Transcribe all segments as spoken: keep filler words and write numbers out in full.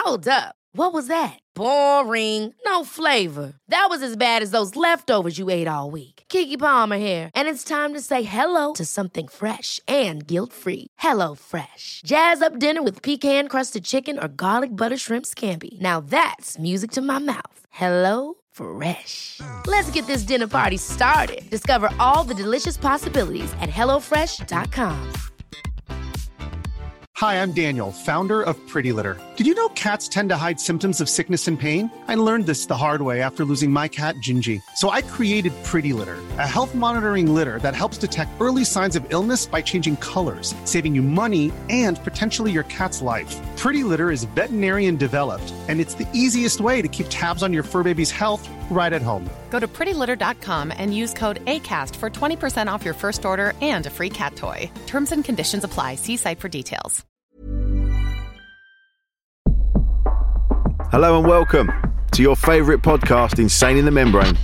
Hold up. What was that? Boring. No flavor. That was as bad as those leftovers you ate all week. Keke Palmer here, and it's time to say hello to something fresh and guilt-free. Hello Fresh. Jazz up dinner with pecan-crusted chicken or garlic butter shrimp scampi. Now that's music to my mouth. Hello Fresh. Let's get this dinner party started. Discover all the delicious possibilities at hello fresh dot com. Hi, I'm Daniel, founder of Pretty Litter. Did you know cats tend to hide symptoms of sickness and pain? I learned this the hard way after losing my cat, Gingy. So I created Pretty Litter, a health monitoring litter that helps detect early signs of illness by changing colors, saving you money and potentially your cat's life. Pretty Litter is veterinarian developed, and it's the easiest way to keep tabs on your fur baby's health right at home. Go to pretty litter dot com and use code ACAST for twenty percent off your first order and a free cat toy. Terms and conditions apply. See site for details. Hello and welcome to your favourite podcast, Insane in the Membrane.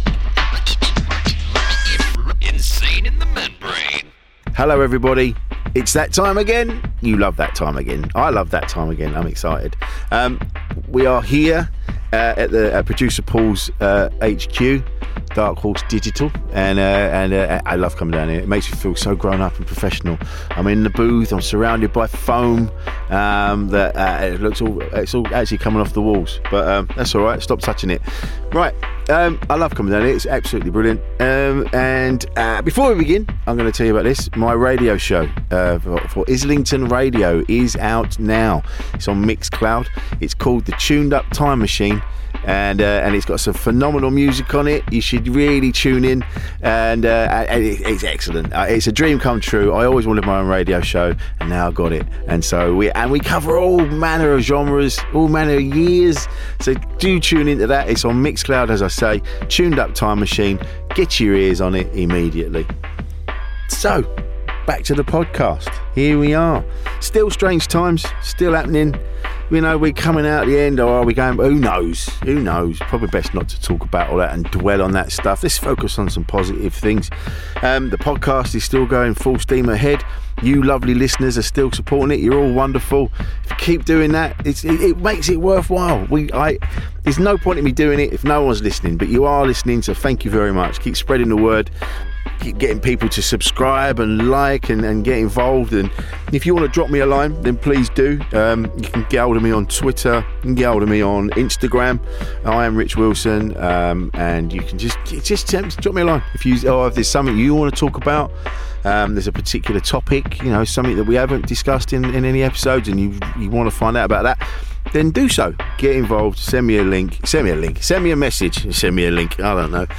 Insane in the Membrane. Hello everybody. It's that time again. You love that time again. I love that time again. I'm excited. Um, we are here uh, at the uh, producer Paul's uh, H Q, Dark Horse Digital, and uh, and uh, I love coming down here. It makes me feel so grown up and professional. I'm in the booth. I'm surrounded by foam. Um, that uh, it looks all it's all actually coming off the walls, but um, that's all right. Stop touching it. Right. Um, I love coming down here. It's absolutely brilliant. Um, and uh, before we begin, I'm going to tell you about this. My radio show uh, for, for Islington Radio is out now. It's on Mixcloud. It's called The Tuned Up Time Machine. And uh, and it's got some phenomenal music on it. You should really tune in, and, uh, and it, it's excellent. Uh, it's a dream come true. I always wanted my own radio show, and now I got it. And so we and we cover all manner of genres, all manner of years. So do tune into that. It's on Mixcloud, as I say. Tuned Up Time Machine. Get your ears on it immediately. So back to the podcast. Here we are. Still strange times. Still happening. You know, we're coming out at the end, or are we going? Who knows? Who knows? Probably best not to talk about all that and dwell on that stuff. Let's focus on some positive things. Um, the podcast is still going full steam ahead. You lovely listeners are still supporting it. You're all wonderful. If you keep doing that, it's, it, it makes it worthwhile. We, I, there's no point in me doing it if no one's listening, but you are listening, so thank you very much. Keep spreading the word. Keep getting people to subscribe and like and, and get involved. And if you want to drop me a line, then please do. Um, you can get hold of me on Twitter. You can get hold of me on Instagram. I am Rich Wilson, um, and you can just just drop me a line if you or if there's something you want to talk about. Um, there's a particular topic, you know, something that we haven't discussed in, in any episodes, and you you want to find out about that, then do so. Get involved. Send me a link. Send me a link. Send me a message. Send me a link. I don't know.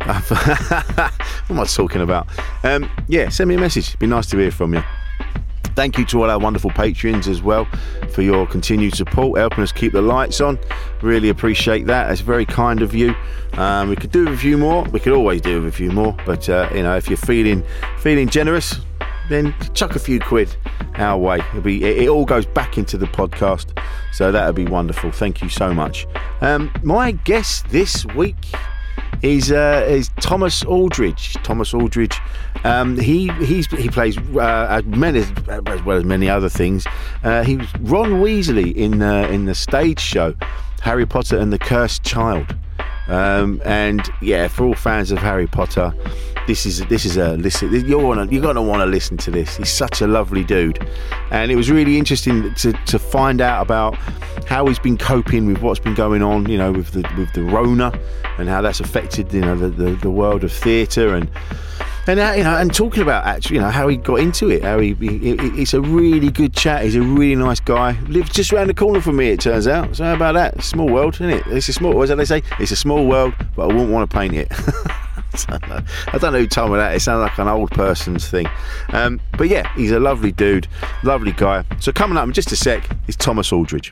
What am I talking about? Um, yeah, send me a message. It'd be nice to hear from you. Thank you to all our wonderful patrons as well for your continued support, helping us keep the lights on. Really appreciate that. It's very kind of you. Um, we could do with a few more. We could always do with a few more. But, uh, you know, if you're feeling feeling generous, then chuck a few quid our way. It'll be, it, it all goes back into the podcast. So that would be wonderful. Thank you so much. Um, my guest this week is uh, is Thomas Aldridge. Thomas Aldridge. Um, he he's he plays uh, as many as well as many other things. Uh, he was Ron Weasley in uh, in the stage show Harry Potter and the Cursed Child. Um, and yeah, for all fans of Harry Potter, this is this is a listen. You're gonna you're gonna want to listen to this. He's such a lovely dude, and it was really interesting to to find out about how he's been coping with what's been going on, you know, with the with the Rona, and how that's affected, you know, the the, the world of theatre and. And uh, you know, and talking about actually, you know, how he got into it. How he, he, it's a really good chat. He's a really nice guy. Lives just around the corner from me, it turns out. So how about that? Small world, isn't it? It's a small. As they say, it's a small world, but I wouldn't want to paint it. I don't know. I don't know who told me that. It sounds like an old person's thing. Um, but yeah, he's a lovely dude, lovely guy. So coming up in just a sec is Thomas Aldridge.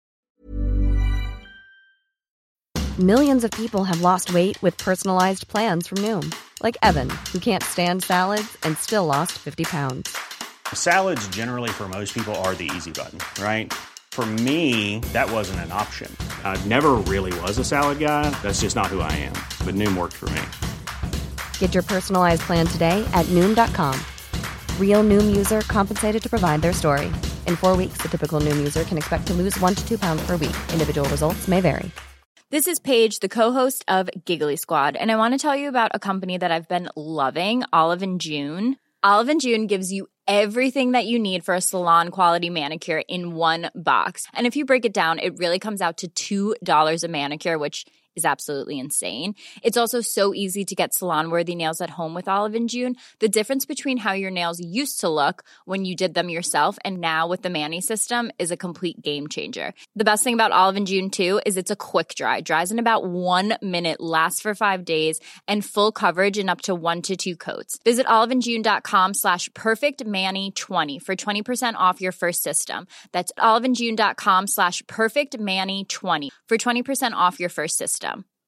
Millions of people have lost weight with personalized plans from Noom. Like Evan, who can't stand salads and still lost fifty pounds. Salads generally for most people are the easy button, right? For me, that wasn't an option. I never really was a salad guy. That's just not who I am. But Noom worked for me. Get your personalized plan today at Noom dot com. Real Noom user compensated to provide their story. In four weeks, the typical Noom user can expect to lose one to two pounds per week. Individual results may vary. This is Paige, the co-host of Giggly Squad, and I want to tell you about a company that I've been loving, Olive and June. Olive and June gives you everything that you need for a salon-quality manicure in one box. And if you break it down, it really comes out to two dollars a manicure, which is absolutely insane. It's also so easy to get salon-worthy nails at home with Olive and June. The difference between how your nails used to look when you did them yourself and now with the Mani system is a complete game changer. The best thing about Olive and June, too, is it's a quick dry. Dries in about one minute, lasts for five days, and full coverage in up to one to two coats. Visit oliveandjune.com slash perfectmani20 for twenty percent off your first system. That's oliveandjune.com slash perfectmani20 for twenty percent off your first system.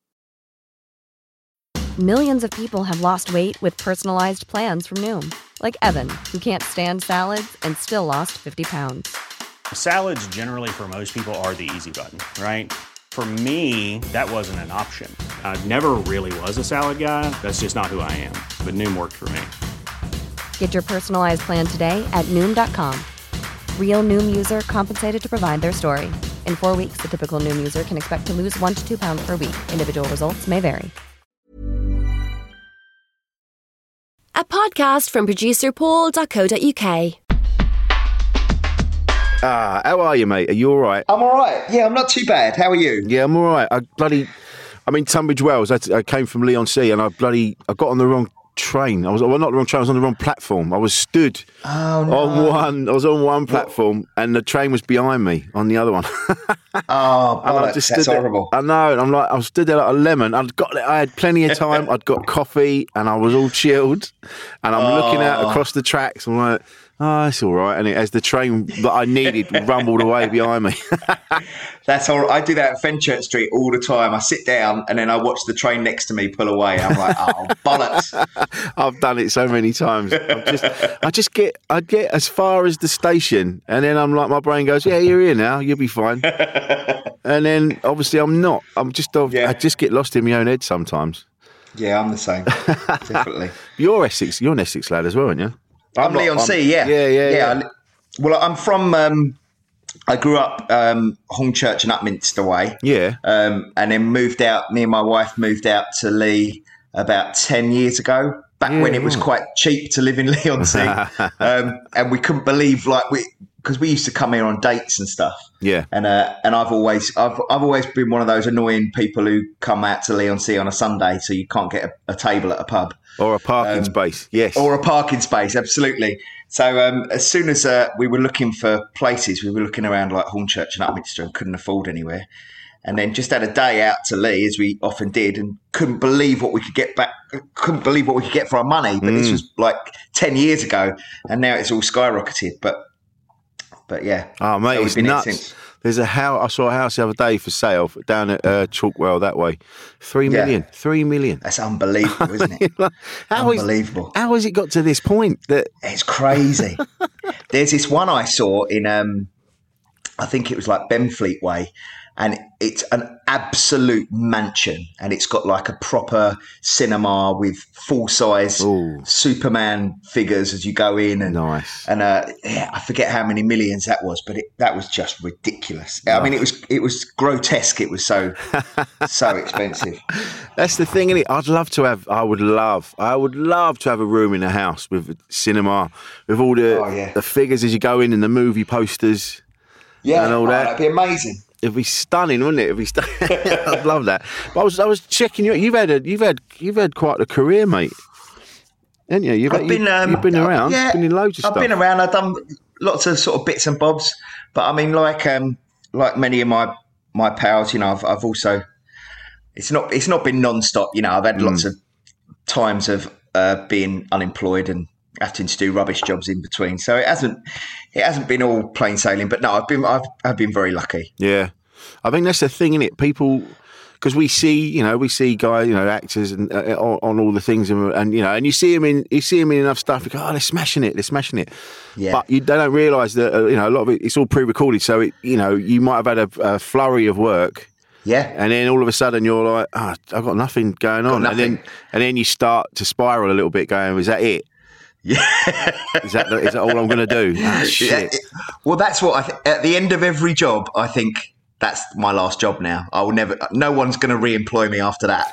Millions of people have lost weight with personalized plans from Noom. Like Evan, who can't stand salads and still lost fifty pounds. Salads generally for most people are the easy button, right? For me, that wasn't an option. I never really was a salad guy. That's just not who I am. But Noom worked for me. Get your personalized plan today at Noom dot com. Real Noom user compensated to provide their story. In four weeks, the typical Noom user can expect to lose one to two pounds per week. Individual results may vary. A podcast from producer paul dot co dot uk. Ah, how are you, mate? Are you all right? I'm all right. Yeah, I'm not too bad. How are you? Yeah, I'm all right. I bloody, I'm in Tunbridge Wells. I, I came from Leigh-on-Sea, and I bloody, I got on the wrong train. I was well, not the wrong train. I was on the wrong platform. I was stood oh, no. on one. I was on one platform, what? And the train was behind me on the other one. oh, bollocks, just that's there, horrible. I know. And I'm like, I stood there like a lemon. I'd got, I had plenty of time. I'd got coffee, and I was all chilled. And I'm oh. looking out across the tracks. I'm like, oh, it's all right. And it, as the train that I needed rumbled away behind me. That's all right. I do that at Fenchurch Street all the time. I sit down and then I watch the train next to me pull away. I'm like, oh, bollocks. I've done it so many times. I'm just, I just get, I get as far as the station, and then I'm like, my brain goes, yeah, you're here now. You'll be fine. And then obviously I'm not. I'm just, yeah. I just get lost in my own head sometimes. Yeah, I'm the same. Definitely. You're Essex. You're an Essex lad as well, aren't you? I'm, I'm Leigh-on-Sea, yeah. Yeah, yeah, yeah. yeah. Well, I'm from, um, I grew up um, Hornchurch and Upminster way. Yeah. Um, and then moved out, me and my wife moved out to Leigh about ten years ago, back yeah, when it was right. quite cheap to live in Leigh-on-Sea. um, and we couldn't believe, like, we, because we used to come here on dates and stuff. Yeah. And uh, and I've always I've I've always been one of those annoying people who come out to Leigh-on-Sea on a Sunday so you can't get a, a table at a pub. Or a parking um, space, yes. Or a parking space, absolutely. So um, as soon as uh, we were looking for places, we were looking around like Hornchurch and Upminster and couldn't afford anywhere. And then just had a day out to Leigh, as we often did, and couldn't believe what we could get back. Couldn't believe what we could get for our money. But mm. this was like ten years ago, and now it's all skyrocketed. But but yeah, oh mate, it's nuts. There's a house. I saw a house the other day for sale down at uh, Chalkwell that way. Three million. Yeah. Three million. That's unbelievable, isn't it? how unbelievable. Is, how has it got to this point? That it's crazy. There's this one I saw in, um, I think it was like Benfleet Way, and it's an absolute mansion, and it's got like a proper cinema with full size Ooh. Superman figures as you go in, and nice. And uh, yeah, I forget how many millions that was, but it, that was just ridiculous. Nice. I mean, it was it was grotesque. It was so so expensive. That's the thing, isn't it? I'd love to have. I would love. I would love to have a room in a house with a cinema, with all the oh, yeah. the figures as you go in, and the movie posters. Yeah, and all oh, that. That'd be amazing. It'd be stunning, wouldn't it? It'd be stunning. I'd love that. But I was, I was checking you. You've had, a, you've had, you've had quite a career, mate. Haven't you? You've, I've had, been, you, um, you've been around. Yeah, been in loads of I've stuff. I've been around. I've done lots of sort of bits and bobs. But I mean, like, um, like many of my my pals, you know, I've, I've also. It's not, it's not been non-stop. You know, I've had mm. lots of times of uh, being unemployed and having to do rubbish jobs in between. So it hasn't, it hasn't been all plain sailing. But no, I've been, I've, I've been very lucky. Yeah. I think that's the thing, isn't it? People, because we see, you know, we see guys, you know, actors and uh, on, on all the things, and, and you know, and you see them in, you see them in enough stuff. You go, oh, they're smashing it, they're smashing it. Yeah. But you, they don't realise that, uh, you know, a lot of it, it's all pre-recorded. So it, you know, you might have had a, a flurry of work. Yeah. And then all of a sudden you're like, oh, I've got nothing going on, nothing. and then and then you start to spiral a little bit, going, is that it? Yeah. Is that is that all I'm going to do? Ah, shit. Yeah, well, that's what I th- at the end of every job, I think that's my last job now. I will never. No one's going to re-employ me after that.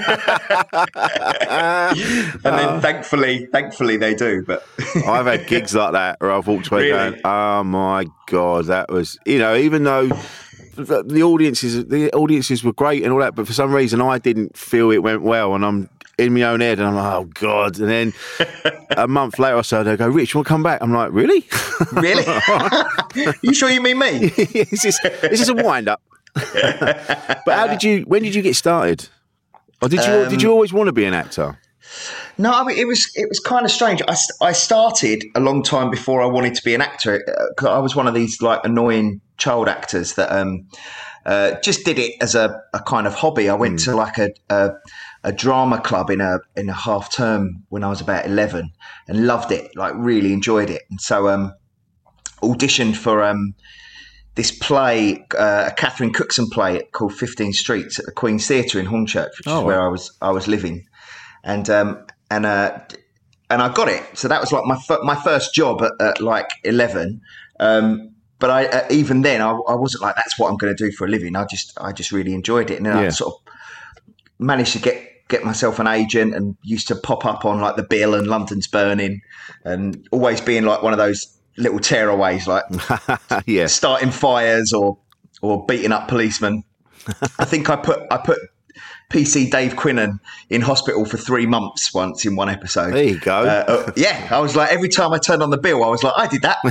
And then, thankfully, thankfully they do. But I've had gigs like that where I've walked away Really? going, "Oh my god, that was," you know, even though the the audiences the audiences were great and all that, but for some reason I didn't feel it went well, and I'm in my own head and I'm like, oh god. And then a month later or so they go, Rich, you want to come back? I'm like, really? Really? You sure you mean me? Is this is this a wind up? But how did you when did you get started? Or did you Um, did you always want to be an actor? No, I mean, it was it was kind of strange. I, st- I started a long time before I wanted to be an actor. Uh, 'cause I was one of these like annoying child actors that um, uh, just did it as a, a kind of hobby. I went to like a, a a drama club in a in a half term when I was about eleven and loved it, like really enjoyed it. And so um, auditioned for um, this play, uh, a Catherine Cookson play called fifteen Streets at the Queen's Theatre in Hornchurch, which Oh, is where wow. I was I was living. And um, and uh, and I got it. So that was like my fir- my first job at, at like eleven. Um, but I uh, even then I, I wasn't like that's what I'm going to do for a living. I just I just really enjoyed it, and then Yeah. I sort of managed to get get myself an agent and used to pop up on like the Bill and London's Burning, and always being like one of those little tearaways, like Yeah. starting fires or or beating up policemen. I think I put I put P C Dave Quinnan in hospital for three months once in one episode. There you go. Uh, uh, yeah, I was like, every time I turned on the bill, I was like, I did that.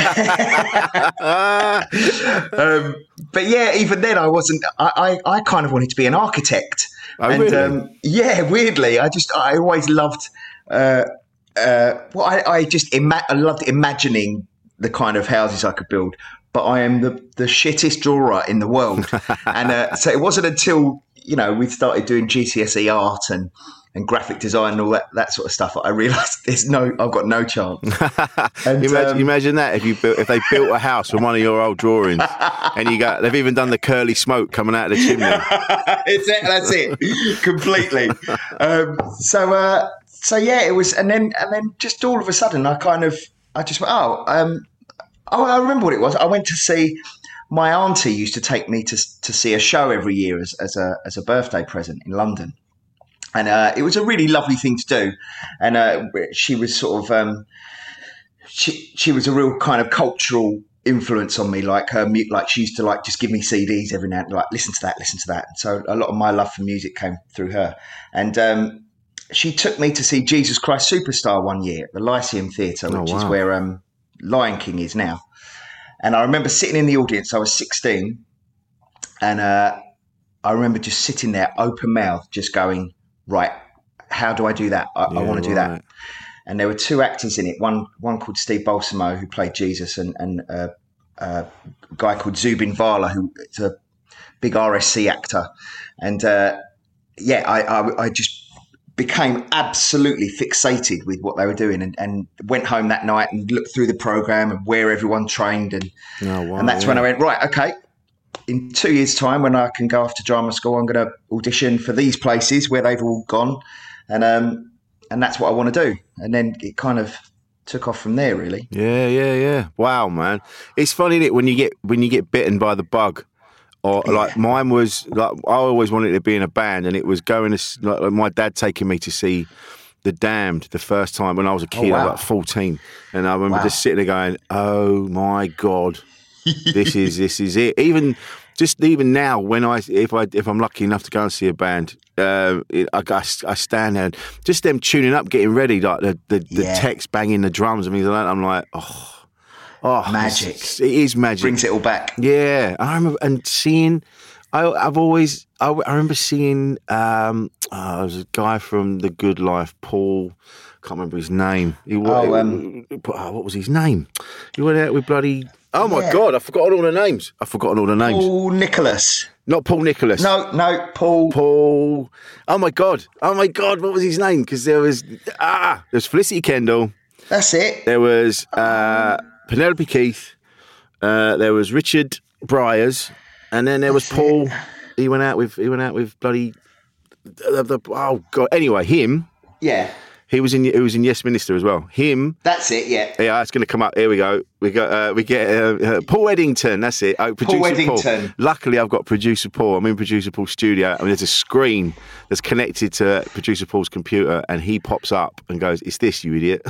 um, but yeah, even then, I wasn't. I, I, I kind of wanted to be an architect. Oh, and really? um, yeah, weirdly, I just I always loved. Uh, uh, well, I, I just ima- I loved imagining the kind of houses I could build. But I am the, the shittest drawer in the world, and uh, so it wasn't until you know we started doing G C S E art and, and graphic design and all that, that sort of stuff. I realised there's no, I've got no chance. And, imagine, um, imagine that if you built if they built a house from one of your old drawings, and you got they've even done the curly smoke coming out of the chimney. it's it, that's it, completely. Um, so uh, so yeah, it was, and then and then just all of a sudden, I kind of I just went, oh. Um, Oh, I remember what it was. I went to see my auntie used to take me to to see a show every year as, as a as a birthday present in London, and uh, it was a really lovely thing to do. And uh, she was sort of um, she she was a real kind of cultural influence on me. Like her, mu- like she used to like just give me C Ds every now and then, like listen to that, listen to that. So a lot of my love for music came through her, and. Um, she took me to see Jesus Christ Superstar one year at the Lyceum Theatre, which Oh, is wow. where um, Lion King is now. And I remember sitting in the audience. I was sixteen, and uh, I remember just sitting there, open mouth, just going, "Right, how do I do that? I, I Yeah, want to do right. that." And there were two actors in it. One, one called Steve Balsamo, who played Jesus, and, and uh, a guy called Zubin Vala, who is a big R S C actor. And uh, yeah, I, I, I just became absolutely fixated with what they were doing, and, and went home that night and looked through the program and where everyone trained, and Oh, wow, and that's yeah. when I went, right, okay, in two years' time when I can go off to drama school, I'm going to audition for these places where they've all gone, and um and that's what I want to do. And then it kind of took off from there, really. Yeah, yeah, yeah. Wow, man. It's funny that when you get when you get bitten by the bug, or like mine was like I always wanted to be in a band, and it was going to s- like, like my dad taking me to see The Damned the first time when I was a kid. I wow. was like fourteen, and I remember Wow. just sitting there going, "Oh my god, this is this is it." Even just even now, when I if I if I'm lucky enough to go and see a band, uh, it, I, I I stand there and just them tuning up, getting ready, like the the, the Yeah. techs banging the drums and things like that. I'm like, oh. Oh, Magic. it's- It is magic. Brings it all back. Yeah, I remember and seeing. I, I've always. I, I remember seeing. Um, oh, there was a guy from The Good Life, Paul. Can't remember his name. He, wa- Oh, um, oh, what was his name? He went out with bloody. Oh my Yeah. God! I've forgotten all the names. I've forgotten all the names. Paul Nicholas. Not Paul Nicholas. No, no, Paul. Paul. Oh my God! Oh my God! What was his name? Because there was ah, there was Felicity Kendall. That's it. There was uh, Penelope Keith. Uh, there was Richard Bryars, and then there was That's Paul. it. He went out with he went out with bloody the, the, oh god. Anyway, him Yeah. He was in. He was in Yes Minister as well. Him. That's it. Yeah. Yeah, it's going to come up. Here we go. We got. Uh, we get uh, uh, Paul Eddington. That's it. Oh, producer Paul Eddington. Paul. Luckily, I've got producer Paul. I'm in producer Paul's studio. I mean, there's a screen that's connected to producer Paul's computer, and he pops up and goes, "It's this, you idiot."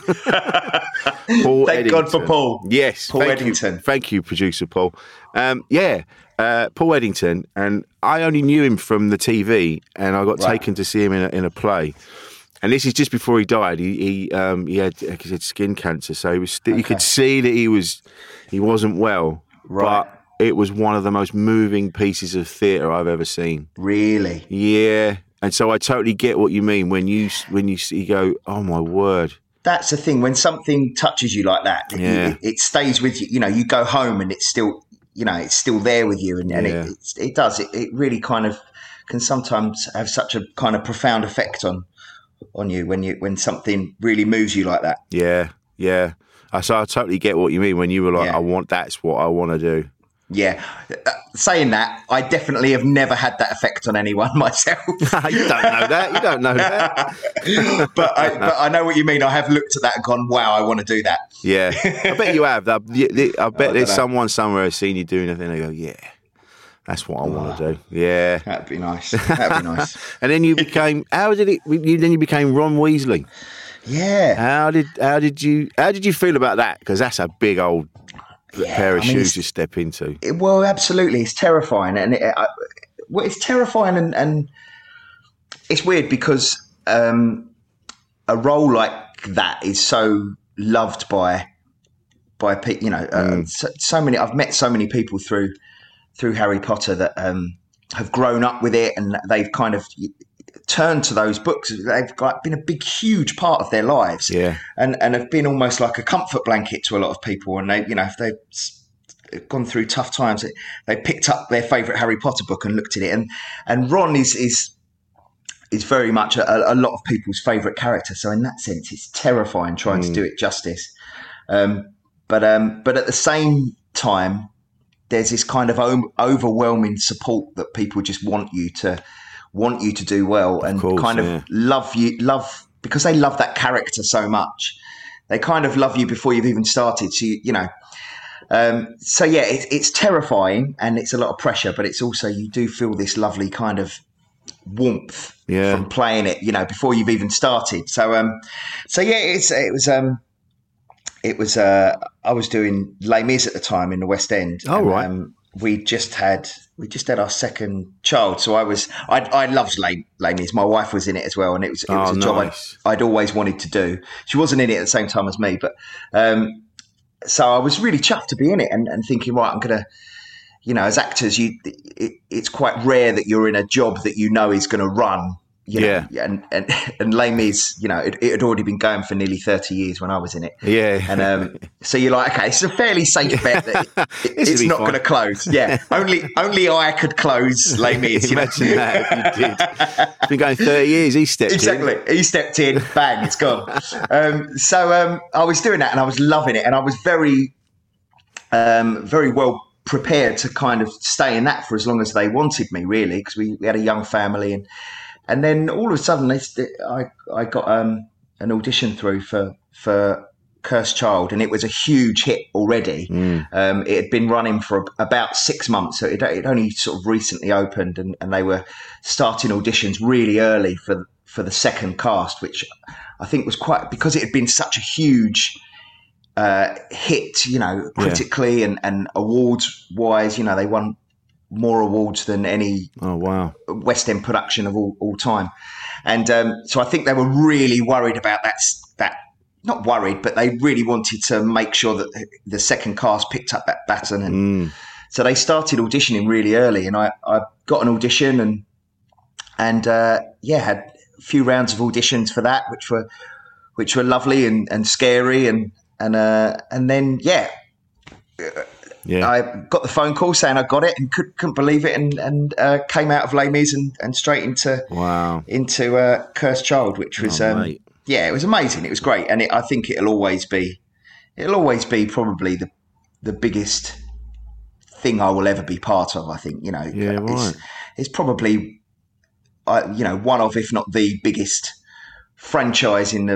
Paul Thank Eddington. God for Paul. Yes. Paul thank Eddington. You, thank you, producer Paul. Um, yeah. Uh, Paul Eddington, and I only knew him from the T V, and I got Right. taken to see him in a, in a play. And this is just before he died. He he, um, he had like he had skin cancer, so he was. St- You could see that he was he wasn't well. Right. But it was one of the most moving pieces of theatre I've ever seen. Really? Yeah. And so I totally get what you mean when you when you see, you go, oh my word. That's the thing. When something touches you like that, Yeah. it, it stays with you. You know, you go home and it's still, you know, it's still there with you, and, and Yeah. it, it it does. It, it really kind of can sometimes have such a kind of profound effect on on you when you when something really moves you like that. Yeah, yeah. I so I totally get what you mean when you were like, Yeah. I want that's what I want to do. Yeah. Uh, saying that, I definitely have never had that effect on anyone myself. You don't know that. You don't know that. but, I, but I know what you mean. I have looked at that and gone, wow, I want to do that. Yeah, I bet you have. I, I bet I there's dunno. someone somewhere who's seen you doing anything. They go, yeah, that's what I want to do. Yeah, That'd be nice. That'd be nice. And then you became. How did it? You, then you became Ron Weasley. Yeah. How did? How did you? How did you feel about that? Because that's a big old Yeah, pair of I mean, shoes it's- to step into. It, well, absolutely, it's terrifying, and it, I, well, it's terrifying, and, and it's weird because um, a role like that is so loved by by people. You know, uh, so, so many. I've met so many people through through Harry Potter that um, have grown up with it, and they've kind of turned to those books. They've like been a big, huge part of their lives, Yeah. and and have been almost like a comfort blanket to a lot of people. And they, you know, if they've s- gone through tough times, they picked up their favourite Harry Potter book and looked at it. And and Ron is is is very much a, a lot of people's favourite character. So in that sense, it's terrifying trying to do it justice. Um, but um, but at the same time, there's this kind of o- overwhelming support that people just want you to want you to do well, and course, kind of yeah. love you love because they love that character so much. They kind of love you before you've even started. So you, you know, um, so yeah, it, it's terrifying and it's a lot of pressure, but it's also you do feel this lovely kind of warmth Yeah. from playing it, you know, before you've even started. So um, so yeah, it's it was um. It was. Uh, I was doing Les Mis at the time in the West End. Oh, and, right. Um, we just had we just had our second child, so I was. I I loved Les, Les Mis. My wife was in it as well, and it was it was Oh, a job nice. I'd, I'd always wanted to do. She wasn't in it at the same time as me, but um, so I was really chuffed to be in it, and, and thinking, right, I'm gonna. You know, as actors, you it, it's quite rare that you're in a job that you know is going to run. You know, Yeah. and and and Les Mis, you know, it, it had already been going for nearly thirty years when I was in it. Yeah. And um, so you're like, okay, it's a fairly safe bet that it, This'll it's be not fine. going to close. Yeah, only only I could close Les Mis. You know? Imagine that if you did. It's been going thirty years. He stepped Exactly. in. He stepped in, bang, it's gone. Um, so um, I was doing that and I was loving it. And I was very, um, very well prepared to kind of stay in that for as long as they wanted me, really, because we, we had a young family. And and then all of a sudden, they, st- I, I got um, an audition through for, for Cursed Child, and it was a huge hit already. Mm. Um, it had been running for about six months, so it it only sort of recently opened, and, and they were starting auditions really early for for the second cast, which I think was quite because it had been such a huge uh, hit, you know, critically and, and awards wise. You know, they won more awards than any Oh wow. West End production of all, all time, and um, so I think they were really worried about that that. Not worried, but they really wanted to make sure that the second cast picked up that baton. And Mm. so they started auditioning really early, and I, I got an audition and, and uh, yeah, had a few rounds of auditions for that, which were, which were lovely and, and scary. And, and, uh, and then, yeah, Yeah. I got the phone call saying I got it and could, couldn't believe it. And, and uh, came out of Les Mis and, and straight into, Wow. into uh, Cursed Child, which was, Oh, um, mate. yeah, it was amazing. It was great, and it, I think it'll always be, it'll always be probably the the biggest thing I will ever be part of. I think you know, Yeah, it's, right. it's probably, uh, you know, one of if not the biggest franchise in the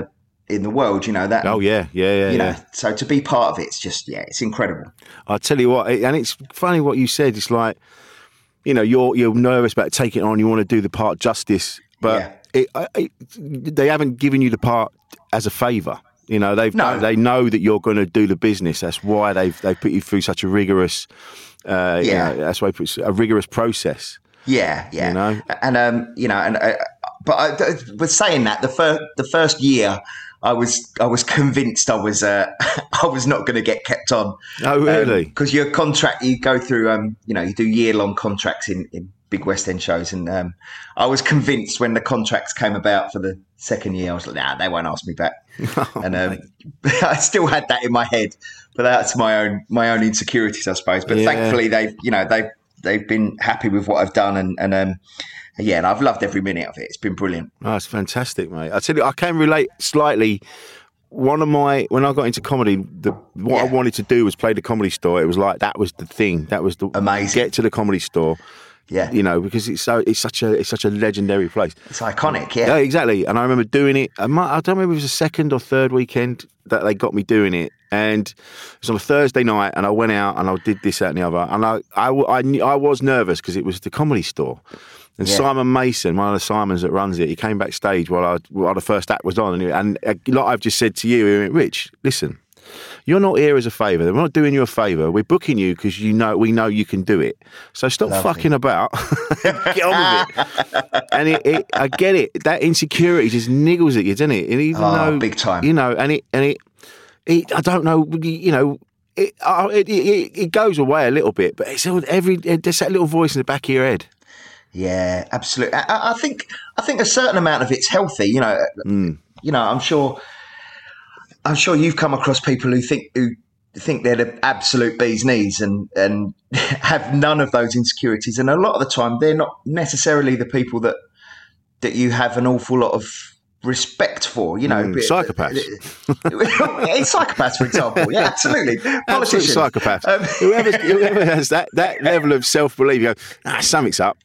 in the world, you know that. Oh yeah, yeah, yeah. You know, yeah. so to be part of it, it's just yeah, it's incredible. I tell you what, and it's funny what you said. It's like, you know, you're you're nervous about taking it on. You want to do the part justice, but Yeah. it, it, they haven't given you the part as a favour. You know, they've No. they know that you're going to do the business. That's why they've they put you through such a rigorous, uh, Yeah. you know, that's why it's a rigorous process. Yeah, yeah. You know? And um, you know, and uh, but I, but saying that, the first the first year, I was I was convinced I was uh, I was not going to get kept on. Oh, really? Because your contract, you go through, um, you know, you do year long contracts in, in big West End shows, and um, I was convinced when the contracts came about for the second year, I was like, nah, they won't ask me back. Oh, and um, I still had that in my head, but that's my own my own insecurities, I suppose. But Yeah. thankfully, they've you know they've they've been happy with what I've done, and and um, yeah, and I've loved every minute of it. It's been brilliant. Oh, that's fantastic, mate. I tell you, I can relate slightly. One of my when I got into comedy, the what I Yeah. wanted to do was play the Comedy Store. It was like that was the thing. That was the Amazing. Get to the Comedy Store. Yeah, You know, because it's so it's such a it's such a legendary place. it's iconic. Yeah, Yeah, exactly. And I remember doing it. I, might, I don't remember if it was the second or third weekend that they got me doing it. And it was on a Thursday night, and I went out and I did this, that, and the other. And I, I, I, knew, I was nervous because it was the Comedy Store. And Yeah. Simon Mason, one of the Simons that runs it, he came backstage while I, while the first act was on. And, he- and uh, like I've just said to you, he went, Rich, listen, you're not here as a favour. We're not doing you a favour. We're booking you because you know we know you can do it. So stop Lovely. fucking about. Get on with it. And it, it, I get it. That insecurity just niggles at you, doesn't it? And even Oh, though, big time. You know, and it and it, it I don't know. You know, it, uh, it it it goes away a little bit, but it's all, every there's that little voice in the back of your head. Yeah, absolutely. I, I think I think a certain amount of it's healthy. You know, Mm. you know, I'm sure. I'm sure you've come across people who think who think they're the absolute bee's knees and and have none of those insecurities. And a lot of the time, they're not necessarily the people that that you have an awful lot of respect for. You know, Mm, but- psychopaths. It's psychopaths, for example. Yeah, absolutely. Absolute Politicians. psychopaths. Um, whoever, whoever has that, that level of self belief, you go, ah, something's up.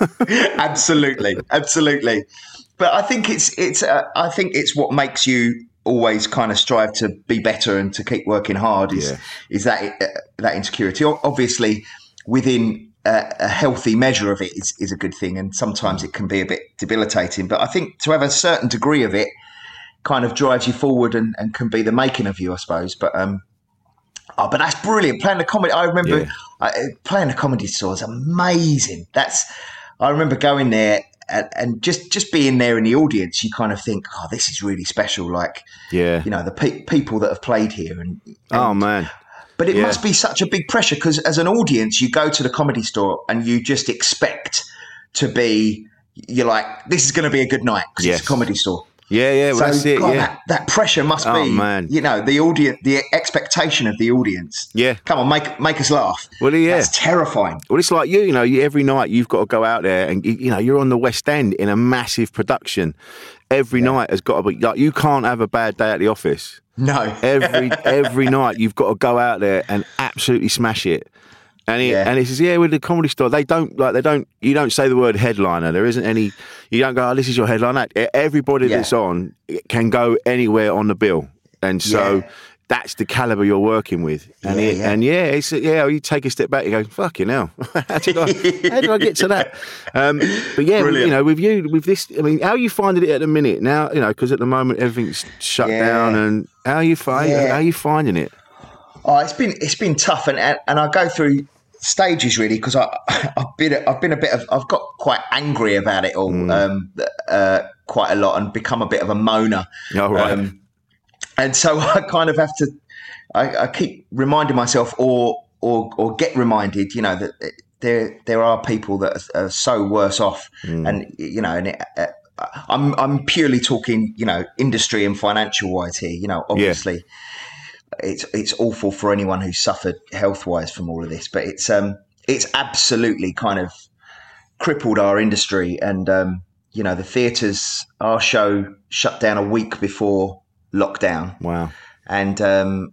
absolutely, absolutely. But I think it's it's uh, I think it's what makes you always kind of strive to be better and to keep working hard. Is Yeah. is that uh, that insecurity? O- Obviously, within a, a healthy measure of it is is a good thing, and sometimes it can be a bit debilitating. But I think to have a certain degree of it kind of drives you forward and, and can be the making of you, I suppose. But um, oh, but that's brilliant. Playing the comedy, I remember Yeah. uh, playing the Comedy Store is amazing. That's I remember going there and, and just just being there in the audience. You kind of think, oh, this is really special. Like, Yeah. you know, the pe- people that have played here, and, and Oh man. but it Yeah. must be such a big pressure because as an audience, you go to the Comedy Store and you just expect to be. You're like, this is going to be a good night because Yes. it's a Comedy Store. Yeah, yeah, well, So, that's it. God, Yeah. that, that pressure must Oh, be, man. you know, the audience, the expectation of the audience. Yeah. Come on, make make us laugh. Well, yeah. That's terrifying. Well, it's like you, you know, you, every night you've got to go out there and, you, you know, you're on the West End in a massive production. Every night has got to be, like, you can't have a bad day at the office. No. Every every night you've got to go out there and absolutely smash it. And it, Yeah. and it says, yeah, with the Comedy Store, they don't like they don't you don't say the word headliner. There isn't any. You don't go, oh, this is your headliner. Everybody Yeah. that's on can go anywhere on the bill, and so Yeah. that's the caliber you're working with. And Yeah, it, yeah. and yeah, it's yeah. You take a step back, you go, fucking hell, how did I how did I get to that? Um, but yeah, Brilliant. you know, with you with this, I mean, how are you finding it at the minute now? You know, because at the moment everything's shut Yeah. down, and how are you find Yeah. how are you finding it? Oh, it's been it's been tough, and and, and I go through stages really because I I've been a- I've been a bit of I've got quite angry about it all Mm. um, uh, quite a lot and become a bit of a moaner. Oh, right. Um, and so I kind of have to I, I keep reminding myself or or or get reminded, you know, that there there are people that are, are so worse off, Mm. and you know, and it, uh, I'm I'm purely talking, you know, industry and financial wise here. You know, obviously, it's it's awful for anyone who's suffered health wise from all of this, but it's um it's absolutely kind of crippled our industry, and um you know, the theatres, our show shut down a week before lockdown, Wow. and um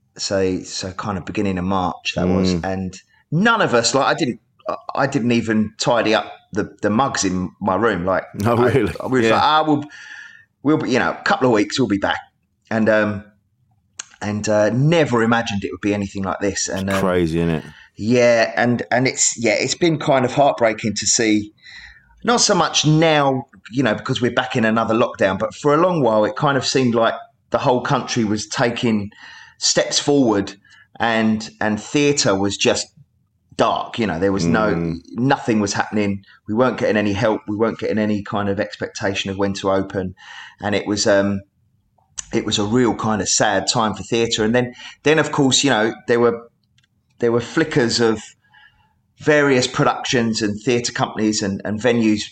so so kind of beginning of March that was, Mm. and none of us like I didn't I didn't even tidy up the the mugs in my room. Like, Oh, I- really? we were Yeah. like, ah, we'll we'll be, you know, a couple of weeks we'll be back. and um, and uh, never imagined it would be anything like this. And um, crazy, isn't it? Yeah, and and it's yeah, it's been kind of heartbreaking to see. Not so much now, you know, because we're back in another lockdown, but for a long while, it kind of seemed like the whole country was taking steps forward, and and theatre was just dark. You know, there was no mm. nothing was happening. We weren't getting any help. We weren't getting any kind of expectation of when to open, and it was um, it was a real kind of sad time for theatre. And then then of course, you know, there were there were flickers of various productions and theatre companies and, and venues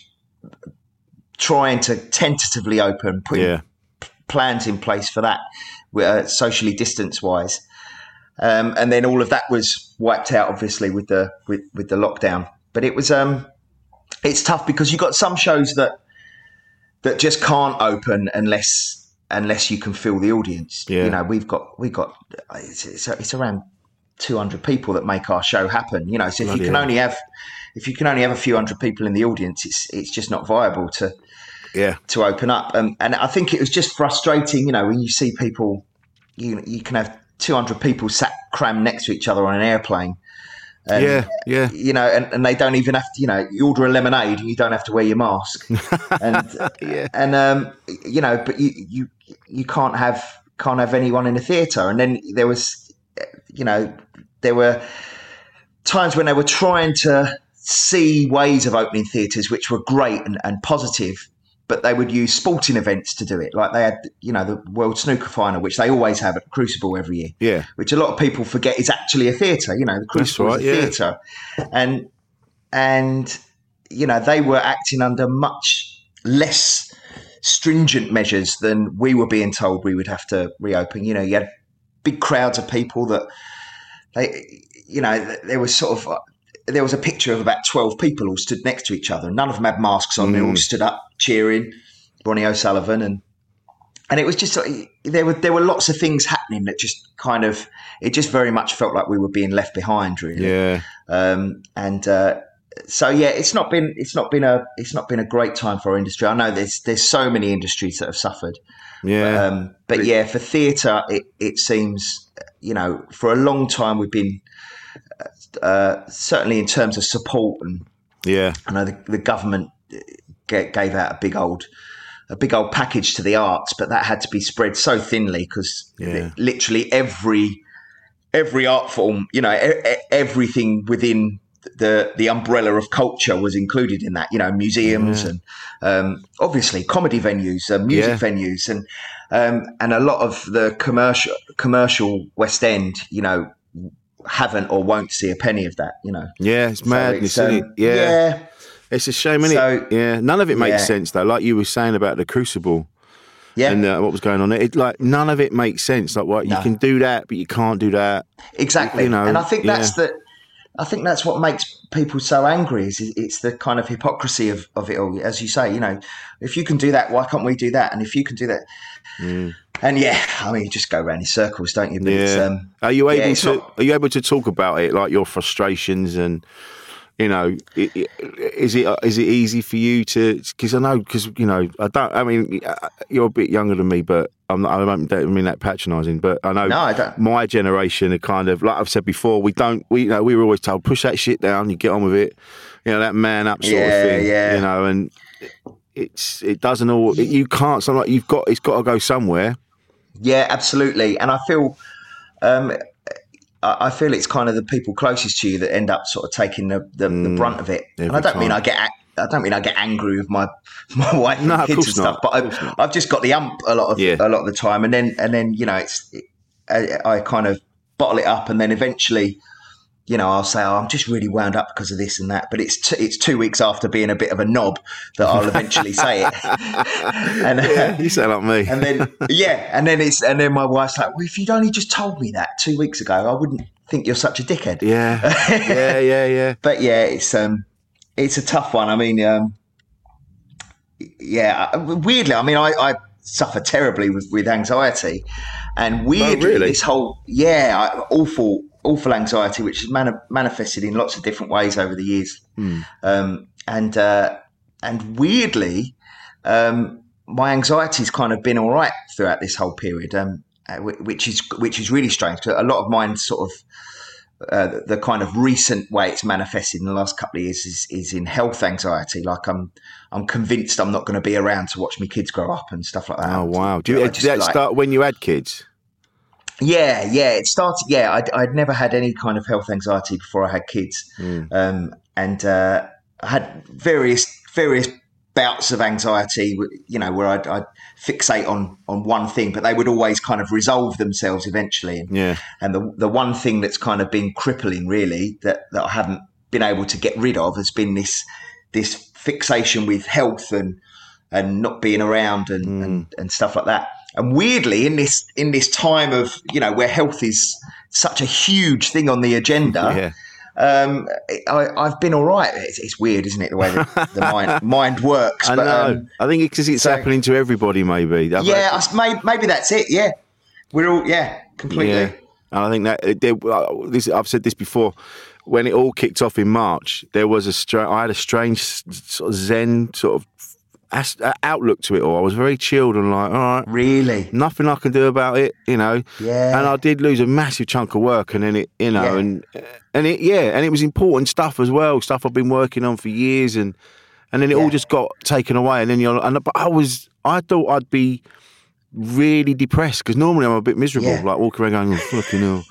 trying to tentatively open, putting yeah. p- plans in place for that, uh, socially distance-wise. Um, and then all of that was wiped out, obviously, with the with, with the lockdown. But it was um, it's tough because you've got some shows that that just can't open unless unless you can fill the audience. Yeah. You know, we've got we've got it's, it's, it's around two hundred people that make our show happen, you know, so if Bloody you can hell. only have if you can only have a few hundred people in the audience, it's it's just not viable to yeah to open up. Um, and I think it was just frustrating, you know, when you see people, you you can have two hundred people sat crammed next to each other on an airplane, and, yeah yeah you know, and, and they don't even have to, you know, you order a lemonade and you don't have to wear your mask, and yeah. and um you know, but you you you can't have can't have anyone in a theatre. And then there was, you know, there were times when they were trying to see ways of opening theatres which were great and, and positive, but they would use sporting events to do it. Like they had, you know, the World Snooker Final, which they always have at Crucible every year. Yeah. Which a lot of people forget is actually a theatre. You know, the Crucible right, is a yeah. theatre. And, and, you know, they were acting under much less stringent measures than we were being told we would have to reopen. You know, you had big crowds of people that, they, you know, there was sort of, there was a picture of about twelve people all stood next to each other. None of them had masks on. Mm. They all stood up cheering Ronnie O'Sullivan. And and it was just, there were there were lots of things happening that just kind of, it just very much felt like we were being left behind, really. Yeah. Um, and uh, so, yeah, it's not been, it's not been a, it's not been a great time for our industry. I know there's, there's so many industries that have suffered. Yeah. Um, but yeah, for theatre, it, it seems, you know, for a long time we've been, uh, certainly in terms of support, and yeah, I know the, the government g- gave out a big old, a big old package to the arts, but that had to be spread so thinly because yeah. literally every, every art form, you know, e- everything within the the umbrella of culture was included in that, you know, museums yeah. and um, obviously comedy venues, uh, music yeah. venues, and um, and a lot of the commercial commercial West End, you know, haven't or won't see a penny of that, you know. Yeah, it's so madness, it's, isn't um, it? Yeah. yeah, it's a shame, isn't so, it? Yeah, none of it makes yeah. sense though. Like you were saying about the Crucible. Yeah. And uh, what was going on there. It, like, none of it makes sense. Like, what, no. you can do that, but you can't do that. Exactly. You know, and I think that's yeah. the, I think that's what makes people so angry is it's the kind of hypocrisy of, of it all. As you say, you know, if you can do that, why can't we do that? And if you can do that. Mm. And yeah, I mean, you just go around in circles, don't you? But yeah. It's, um, are you able yeah, to, not... are you able to talk about it, like your frustrations and, you know, it, it, is it is it easy for you to? Because I know, because you know, I don't. I mean, you're a bit younger than me, but I'm not, I don't mean that patronising. But I know no, I don't. My generation are kind of like I've said before. We don't. We you know we were always told push that shit down. You get on with it. You know that man up sort yeah, of thing. Yeah. You know, and it's it doesn't all. It, you can't. So like you've got. It's got to go somewhere. Yeah, absolutely. And I feel. Um, I feel it's kind of the people closest to you that end up sort of taking the, the, mm, the brunt of it. And I don't time. mean I get I don't mean I get angry with my my wife no, and kids and stuff, not. but I've, I've just got the ump a lot of yeah. a lot of the time, and then and then you know it's I, I kind of bottle it up, and then eventually, you know, I'll say, oh, I'm just really wound up because of this and that. But it's t- it's two weeks after being a bit of a knob that I'll eventually say it. and yeah, uh, you sound like me. And then yeah, and then it's and then my wife's like, well, if you'd only just told me that two weeks ago, I wouldn't think you're such a dickhead. Yeah, yeah, yeah, yeah. But yeah, it's um, it's a tough one. I mean, um, yeah, weirdly, I mean, I, I suffer terribly with, with anxiety, and weirdly, oh, really? this whole yeah, I, awful. awful anxiety, which has mani- manifested in lots of different ways over the years. Mm. Um, and uh, and weirdly, um, my anxiety's kind of been all right throughout this whole period, um, which is which is really strange. A lot of mine sort of uh, the kind of recent way it's manifested in the last couple of years is, is in health anxiety. Like I'm I'm convinced I'm not going to be around to watch my kids grow up and stuff like that. Oh wow! Do you, did that like, start when you had kids? Yeah, yeah. It started. Yeah, I'd, I'd never had any kind of health anxiety before I had kids, mm. um, and uh, I had various various. bouts of anxiety, you know, where I'd, I'd fixate on on one thing, but they would always kind of resolve themselves eventually. Yeah. And the the one thing that's kind of been crippling, really, that, that I haven't been able to get rid of has been this this fixation with health and and not being around and, mm. and, and stuff like that. And weirdly, in this in this time of, you know, where health is such a huge thing on the agenda. Yeah. Um, I, I've been all right. It's, it's weird, isn't it, the way that the mind, mind works? I but, know. Um, I think it's because it's so, happening to everybody, maybe. That yeah, I, maybe, maybe that's it. Yeah, we're all yeah, completely. Yeah. And I think that there, this, I've said this before. When it all kicked off in March, there was a str- I had a strange sort of Zen sort of outlook to it all. I was very chilled and like, all right, really, nothing I can do about it, you know. Yeah. And I did lose a massive chunk of work, and then it, you know, yeah. and and it, yeah, and it was important stuff as well, stuff I've been working on for years, and and then it yeah. all just got taken away, and then you're, and but I was, I thought I'd be really depressed because normally I'm a bit miserable, yeah. like walking around going, oh, fucking hell.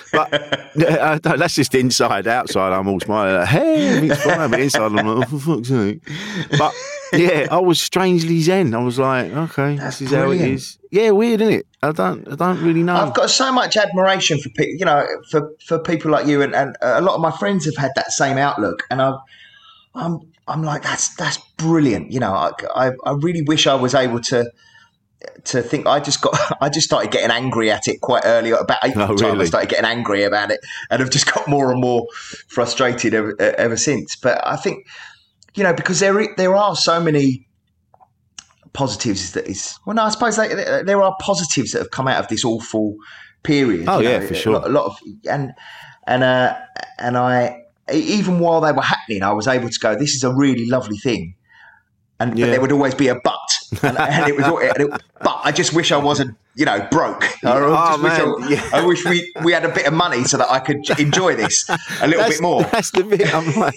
But that's just inside. Outside, I'm all smiling, like, hey, everything's fine. But inside, I'm like, oh, for fuck's sake. But yeah, I was strangely zen. I was like, okay, that's this is brilliant. How it is. Yeah, weird, isn't it? I don't, I don't really know. I've got so much admiration for people, you know, for, for people like you, and, and a lot of my friends have had that same outlook, and I've, I'm, I'm like, that's that's brilliant. You know, I, I, I really wish I was able to. To think, I just got, I just started getting angry at it quite early. About eight oh, time, really? I started getting angry about it, and I've just got more and more frustrated ever, ever since. But I think, you know, because there there are so many positives that is. Well, no, I suppose they, there are positives that have come out of this awful period. Oh yeah, know, for sure. A lot, a lot of and and uh, and I even while they were happening, I was able to go, this is a really lovely thing. And yeah. but there would always be a but, and, and it was. And it, but I just wish I wasn't, you know, broke. I, oh, wish man. I, yeah. I wish we, we had a bit of money so that I could enjoy this a little that's, bit more. That's the bit. I'm like,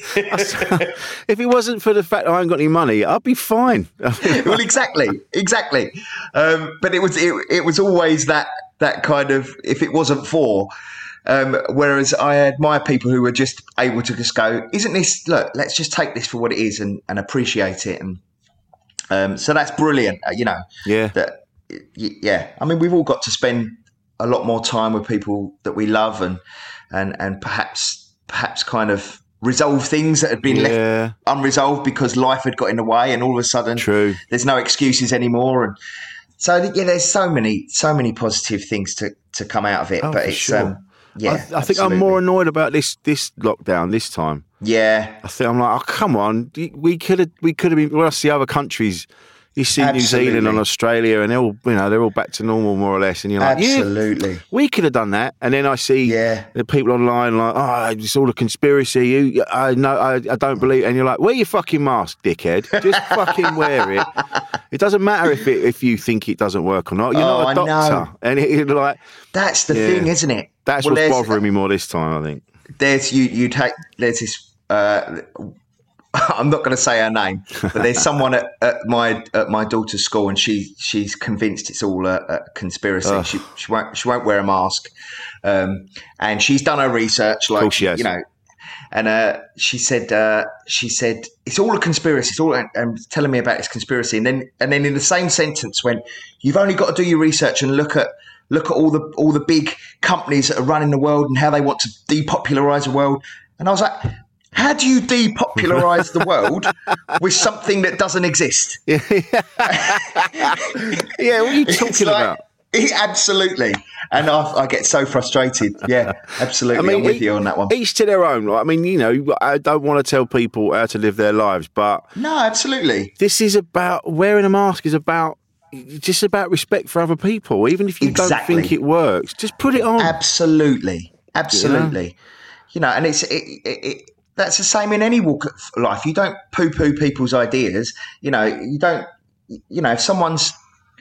if it wasn't for the fact that I haven't got any money, I'd be fine. Well, exactly, exactly. Um, but it was it, it was always that that kind of, if it wasn't for. Um, whereas I admire people who were just able to just go, isn't this, look, let's just take this for what it is and, and appreciate it. And um, so that's brilliant, uh, you know. Yeah. That, yeah. I mean, we've all got to spend a lot more time with people that we love and and, and perhaps perhaps kind of resolve things that had been yeah. left unresolved because life had got in the way, and all of a sudden True. There's no excuses anymore. And so, yeah, there's so many, so many positive things to, to come out of it. Oh, but for it's... sure. Um, Yeah, I, I think I'm more annoyed about this this lockdown this time. Yeah, I think I'm like, oh come on, we could have we could have been. Well, I see other countries. You see Absolutely. New Zealand and Australia, and they're all you know they're all back to normal more or less. And you're like, absolutely, yeah, we could have done that. And then I see yeah. the people online like, oh, it's all a conspiracy. You, I know, I, I don't believe. And you're like, wear your fucking mask, dickhead. Just fucking wear it. It doesn't matter if it, if you think it doesn't work or not. You're oh, not a doctor. I know. And it, it, like that's the yeah. thing, isn't it? That's well, what's bothering me more this time, I think. There's you. You take there's this. Uh, I'm not going to say her name, but there's someone at, at my at my daughter's school, and she she's convinced it's all a, a conspiracy. Ugh. She she won't she won't wear a mask, um, and she's done her research, like she has. you know. And uh, she said, uh, she said, it's all a conspiracy. It's all, and, and telling me about this conspiracy. And then, and then in the same sentence, when you've only got to do your research and look at look at all the all the big companies that are running the world and how they want to depopularize the world. And I was like, how do you depopularize the world with something that doesn't exist? Yeah, yeah what are you talking like, about? Absolutely. And I, I get so frustrated. Yeah, absolutely. I mean, I'm with each, you on that one. Each to their own. I mean, you know, I don't want to tell people how to live their lives, but... No, absolutely. This is about... Wearing a mask is about... just about respect for other people. Even if you exactly. don't think it works, just put it on. Absolutely. Absolutely. You know, you know and it's... It, it, it, that's the same in any walk of life. You don't poo-poo people's ideas. You know, you don't... you know, if someone's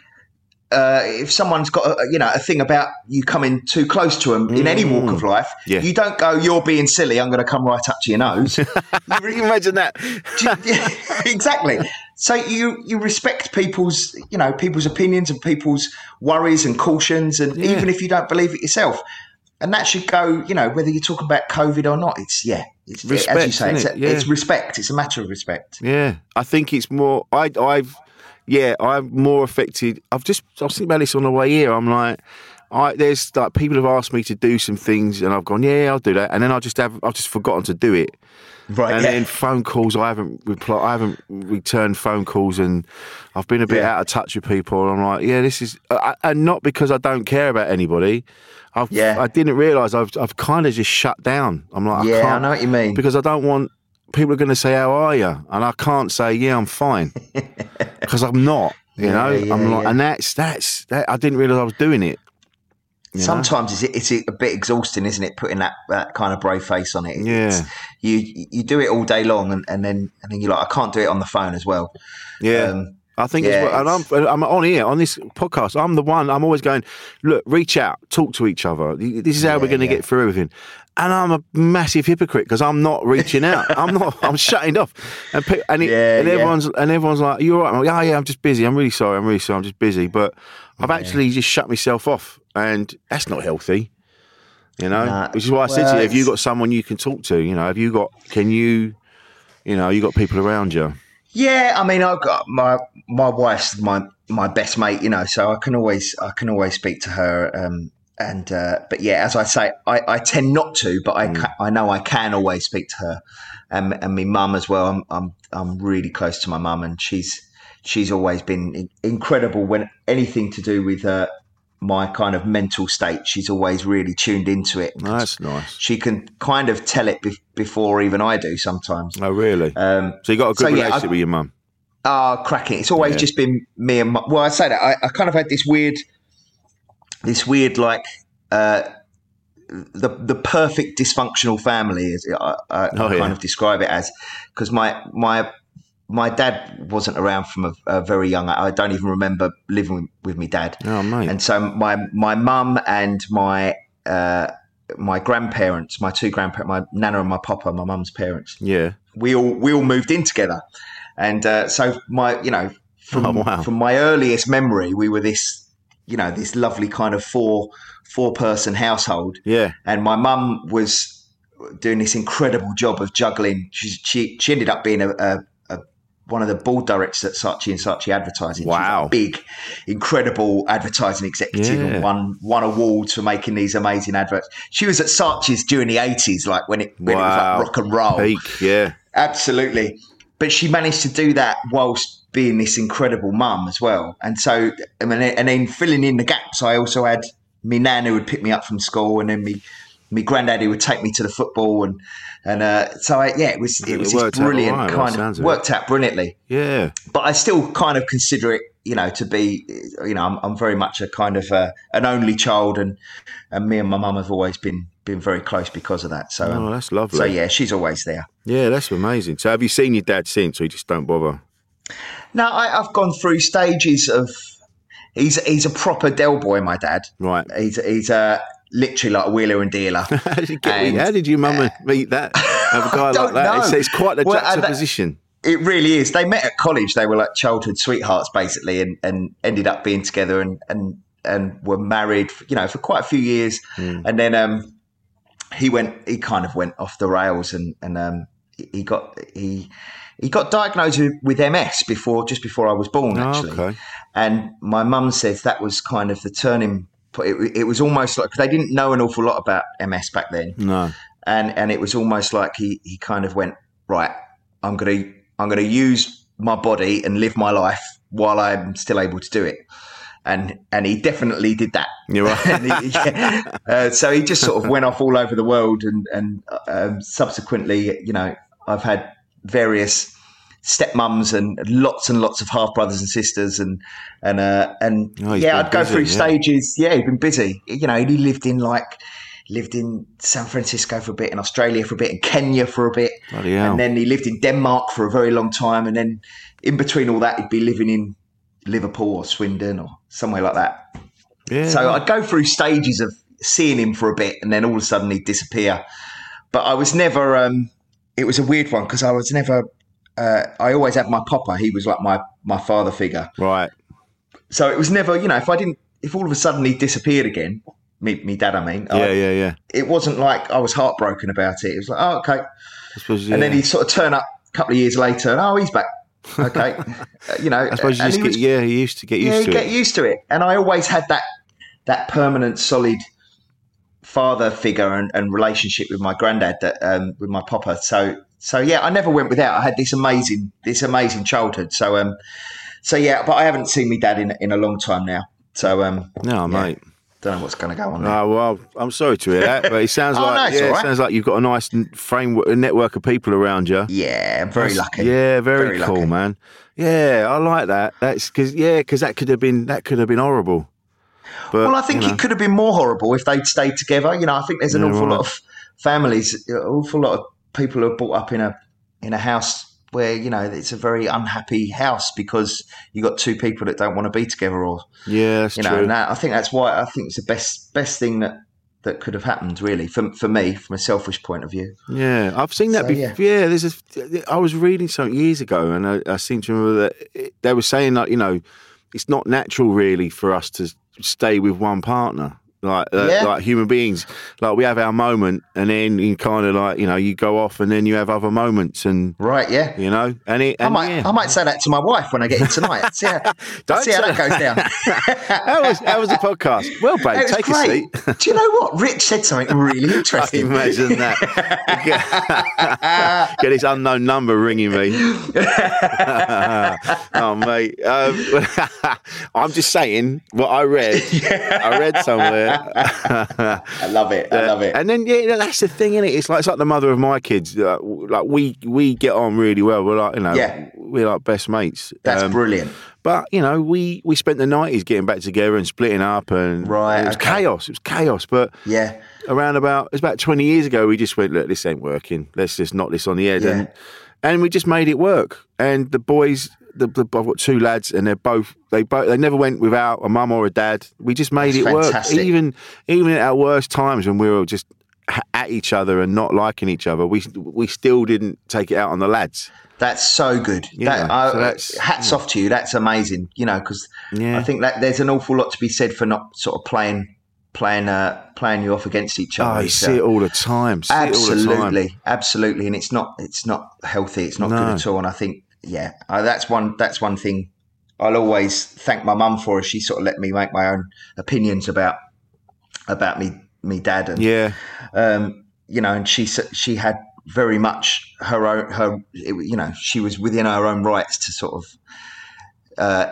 uh, if someone's got a, you know a thing about you coming too close to them mm. in any walk of life, yeah. you don't go, "You're being silly. I'm going to come right up to your nose." You really imagine that? Yeah, exactly. So you you respect people's you know people's opinions and people's worries and cautions, and yeah. even if you don't believe it yourself. And that should go, you know, whether you're talking about COVID or not. It's yeah, it's respect, as you say, it's, it? yeah. it's respect. It's a matter of respect. Yeah, I think it's more. I, I've, yeah, I'm more affected. I've just, I was thinking about this on the way here. I'm like, I there's like people have asked me to do some things, and I've gone, yeah, I'll do that, and then I just have, I've just forgotten to do it. Right, and yeah. then phone calls, I haven't replied, I haven't returned phone calls, and I've been a bit yeah. out of touch with people. And I'm like, yeah, this is, uh, and not because I don't care about anybody. I've, yeah. I didn't realise I've, I've kind of just shut down. I'm like, yeah, I, can't, I know what you mean. Because I don't want people are going to say, "How are you?" And I can't say, "Yeah, I'm fine," because I'm not. You yeah, know, yeah, I'm like, yeah. and that's that's that. I didn't realise I was doing it. Sometimes know? it's it's a bit exhausting, isn't it? Putting that, that kind of brave face on it. Yeah, it's, you you do it all day long, and, and then and then you're like, I can't do it on the phone as well. Yeah. Um, I think, yeah, it's, and I'm, I'm on here, on this podcast, I'm the one, I'm always going, look, reach out, talk to each other. This is how yeah, we're going to yeah. get through everything. And I'm a massive hypocrite because I'm not reaching out. I'm not, I'm shutting off. And, and, it, yeah, and everyone's yeah. and everyone's like, you're right. I'm like, oh, yeah, I'm just busy. I'm really sorry. I'm really sorry. I'm just busy. But I've yeah. actually just shut myself off. And that's not healthy, you know, nah, which is why I said well, to you, have you got someone you can talk to? You know, have you got, can you, you know, you got people around you? Yeah, I mean, I've got my my wife's my my best mate, you know, so I can always I can always speak to her. Um, and uh, but yeah, as I say, I, I tend not to, but I mm. ca- I know I can always speak to her, and and my mum as well. I'm I'm I'm really close to my mum, and she's she's always been incredible when anything to do with uh, my kind of mental state. She's always really tuned into it. Oh, that's nice. She can kind of tell it be- before even I do sometimes. Oh, really? Um, so you got a good so, relationship yeah, with your mum? Ah, uh, cracking. It's always yeah. just been me and my, well, I say that I, I kind of had this weird, this weird like uh, the the perfect dysfunctional family is I, I, oh, I yeah. kind of describe it as, because my my. My dad wasn't around from a, a very young. I don't even remember living with, with my dad. Oh, mate! And so my my mum and my uh, my grandparents, my two grandparents, my nana and my papa, my mum's parents. Yeah, we all we all moved in together, and uh, so my you know from oh, wow. from my earliest memory, we were this you know this lovely kind of four four person household. Yeah, and my mum was doing this incredible job of juggling. She she, she ended up being a, a one of the board directors at Saatchi and Saatchi Advertising. Wow. She's a big, incredible advertising executive, yeah. and won, won awards for making these amazing adverts. She was at Saatchi's during the eighties, like when it, when wow. it was like rock and roll. Peak, yeah. Absolutely. But she managed to do that whilst being this incredible mum as well. And so, I mean, and then filling in the gaps, I also had me nan who would pick me up from school, and then me, me granddad who would take me to the football, and And uh, so, I, yeah, it was it, it was this brilliant right, kind of worked out brilliantly. Yeah, but I still kind of consider it, you know, to be, you know, I'm, I'm very much a kind of uh, an only child, and and me and my mum have always been been very close because of that. So, oh, um, that's lovely. So yeah, she's always there. Yeah, that's amazing. So, have you seen your dad since, or you just don't bother? No, I, I've gone through stages of. He's he's a proper Del boy, my dad. Right. He's he's a. Literally like a wheeler and dealer. how, did you get, and, how did your mum uh, meet that? Have a guy like that? It's, it's quite a well, juxtaposition. That, it really is. They met at college. They were like childhood sweethearts, basically, and, and ended up being together and, and and were married, you know, for quite a few years. Mm. And then um, he went. He kind of went off the rails, and and um, he got he he got diagnosed with, with M S before just before I was born, actually. Oh, okay. And my mum says that was kind of the turning. It, it was almost like, because they didn't know an awful lot about M S back then. No, and and it was almost like he he kind of went, right, I'm gonna I'm gonna use my body and live my life while I'm still able to do it, and and he definitely did that. You're right. he, yeah. uh, so he just sort of went off all over the world, and and um, subsequently, you know, I've had various stepmums and lots and lots of half brothers and sisters, and and uh, and oh, yeah, I'd go busy, through yeah. stages. Yeah, he'd been busy. You know, he lived in like lived in San Francisco for a bit, in Australia for a bit, in Kenya for a bit, Bloody hell. And then he lived in Denmark for a very long time. And then in between all that, he'd be living in Liverpool or Swindon or somewhere like that. Yeah. So I'd go through stages of seeing him for a bit and then all of a sudden he'd disappear. But I was never, um, it was a weird one because I was never, uh, I always had my papa. He was like my, my father figure. Right. So it was never, you know, if I didn't, if all of a sudden he disappeared again, me, me dad, I mean. Yeah, I, yeah, yeah. It wasn't like I was heartbroken about it. It was like, oh, okay. I suppose, yeah. And then he'd sort of turn up a couple of years later and, oh, he's back. Okay. uh, you know. I suppose you just get, was, yeah, you used to get used yeah, to you it. get used to it. And I always had that that permanent, solid father figure and, and relationship with my granddad, that um, with my papa. So, so yeah, I never went without. I had this amazing, this amazing childhood. So, um, so yeah, but I haven't seen my dad in in a long time now. So, um, no, yeah, mate. Don't know what's going to go on there. Oh, well, I'm sorry to hear that, but it sounds oh, like no, yeah, right. it sounds like you've got a nice framework, a network of people around you. Yeah, I'm very That's, lucky. Yeah, very, very cool, lucky. man. Yeah, I like that. That's because yeah, because that could have been that could have been horrible. But, well, I think you know. it could have been more horrible if they'd stayed together. You know, I think there's an Yeah, awful right. lot of families, an awful lot of people who are brought up in a in a house where, you know, it's a very unhappy house because you got two people that don't want to be together, or Yeah, that's you know. true. And that, I think that's why I think it's the best best thing that, that could have happened, really, for for me, from a selfish point of view. Yeah, I've seen that So, before. Yeah. there's a. I was reading something years ago, and I, I seem to remember that it, they were saying like, you know, it's not natural really for us to stay with one partner. Like, uh, Yeah. like human beings, like we have our moment, and then you kind of like, you know, you go off, and then you have other moments, and Right, yeah. you know, and it. And I might yeah. I might say that to my wife when I get in tonight. See how, Don't see how say that goes down. How was how was the podcast? Well, babe, It was take great. a seat. Do you know what? Rich said something really interesting. Imagine that. Get, get this unknown number ringing me. Oh, mate. Um, I'm just saying what I read. I read somewhere. I love it. I love it. And then, yeah, that's the thing, isn't it? It's like, it's like the mother of my kids. Like, like we we get on really well. We're like, you know, Yeah. we're like best mates. That's Um, brilliant. But, you know, we, we spent the nineties getting back together and splitting up, and Right, it was okay. chaos. It was chaos. But Yeah. around about, it was about twenty years ago, we just went, look, this ain't working. Let's just knock this on the head. Yeah. And and we just made it work. And the boys, the, the, I've got two lads, and they're both, they both, they never went without a mum or a dad. We just made That's it work. fantastic. Even, even at our worst times when we were just h- at each other and not liking each other, we we still didn't take it out on the lads. That's so good. Yeah, that, I, so that's- hats off to you. That's amazing. You know, because Yeah. I think that there's an awful lot to be said for not sort of playing, playing, uh, playing you off against each other. Oh, you It's, see uh, it all the time. See it all the time. absolutely, absolutely, and it's not, it's not healthy. It's not No. good at all. And I think, yeah, uh, that's one, that's one thing I'll always thank my mum for. Is she sort of let me make my own opinions about about me, me dad, and Yeah. um, you know, and she s- she had very much her own her it, you know, she was within her own rights to sort of uh,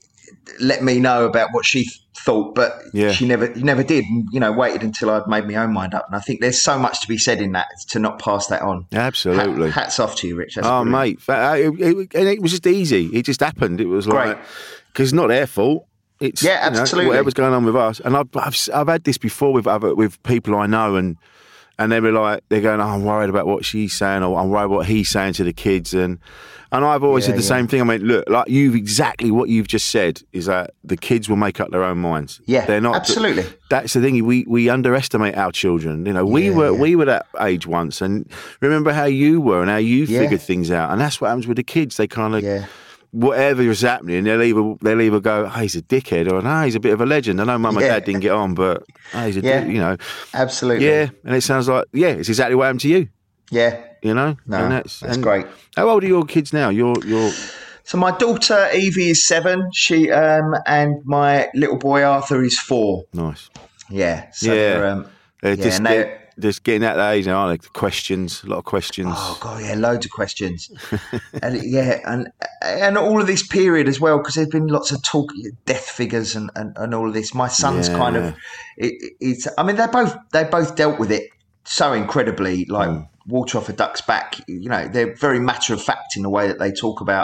let me know about what she thought, but Yeah. she never never did. You know, waited until I'd made my own mind up, and I think there's so much to be said in that to not pass that on. Absolutely. Ha- hats off to you, Rich. That's Oh, brilliant. mate. Fa- It, it, and it was just easy. It just happened. It was like, Great. because it's not their fault. It's, Yeah, you know, absolutely. whatever's going on with us. And I've, I've, I've had this before with other, with people I know, and and they were like, they're going, oh, I'm worried about what she's saying, or I'm worried what he's saying to the kids. And and I've always Yeah, said the yeah. same thing. I mean, look, like you've exactly what you've just said is that the kids will make up their own minds. Yeah, they're not absolutely. That's the thing. We we underestimate our children. You know, we Yeah, were yeah. we were that age once, and remember how you were and how you Yeah. figured things out. And that's what happens with the kids. They kind of Yeah. whatever is happening, they'll either they'll either go, "Oh, he's a dickhead," or "No, he's a bit of a legend." I know Mum and Yeah. Dad didn't get on, but oh, he's a Yeah. dick, you know, Absolutely. yeah. And it sounds like yeah, it's exactly what happened to you. Yeah. You know, No, and that's, that's and great. How old are your kids now? Your your So my daughter Evie is seven. She um and my little boy Arthur is four. nice. Yeah. So Yeah. they're, um, They're yeah, just and they're- get, just getting at that age, aren't they? Questions, a lot of questions. Oh god, yeah, loads of questions, and yeah, and and all of this period as well, because there's been lots of talk, death figures, and, and, and all of this. My son's Yeah. kind of, it, it's. I mean, they both they both dealt with it so incredibly, like Mm. water off a duck's back. You know, they're very matter of fact in the way that they talk about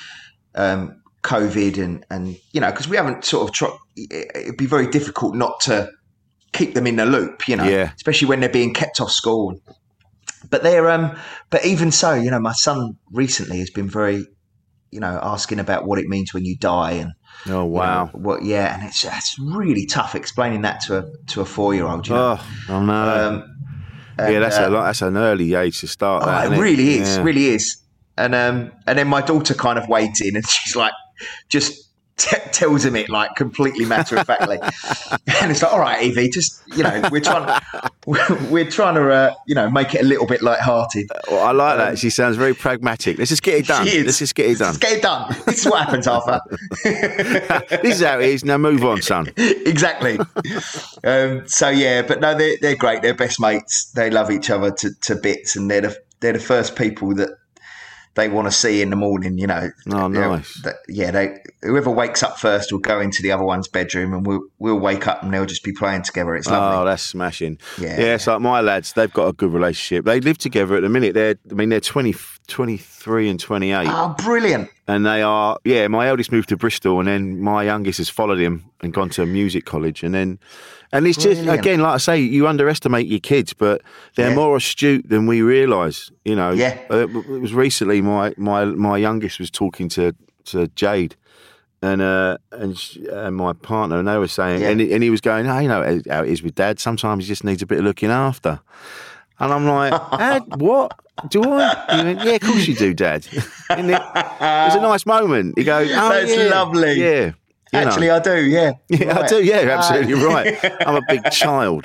um, COVID, and and you know, because we haven't sort of tried. It'd be very difficult not to keep them in the loop, you know, Yeah. especially when they're being kept off school. But they're, um, but even so, you know, my son recently has been very, you know, asking about what it means when you die and oh wow, you know, what yeah, and it's it's really tough explaining that to a to a four year old. You know? Oh, I know. Um, and, yeah, that's uh, a lot. That's an early age to start. Oh, that, it really it? is, yeah. really is. And um, and then my daughter kind of wades in, and she's like, just t- tells him it like completely matter of factly, and it's like, all right, Evie, just you know, we're trying, we're, we're trying to, uh, you know, make it a little bit lighthearted. Well, I like um, that. She sounds very pragmatic. Let's just get it done. Let's just get it done. Let's get it done. This is what happens, Arthur. This is how it is. Now move on, son. Exactly. um, so yeah, but no, they're they're great. They're best mates. They love each other to, to bits, and they're the they're the first people that they want to see in the morning, you know. Oh, nice. That, yeah, they whoever wakes up first will go into the other one's bedroom, and we'll we'll wake up and they'll just be playing together. It's lovely. Oh, that's smashing. Yeah, yeah. It's like my lads. They've got a good relationship. They live together at the minute. They're, I mean, they're twenty, twenty-three and twenty-eight. Oh, brilliant. And they are, yeah. My eldest moved to Bristol, and then my youngest has followed him and gone to music college, and then. And it's just, Brilliant. again, like I say, you underestimate your kids, but they're Yeah. more astute than we realise. You know, Yeah. Uh, it was recently my, my, my youngest was talking to, to Jade and uh, and, she, and my partner, and they were saying, Yeah. and, he, and he was going, oh, you know how it is with Dad. Sometimes he just needs a bit of looking after. And I'm like, Dad, what? Do I? He went, yeah, of course you do, Dad. And it, it was a nice moment. He goes, oh, That's yeah, lovely. Yeah. You Actually, know. I do, yeah. Yeah, Right. I do, yeah, absolutely right. I'm a big child.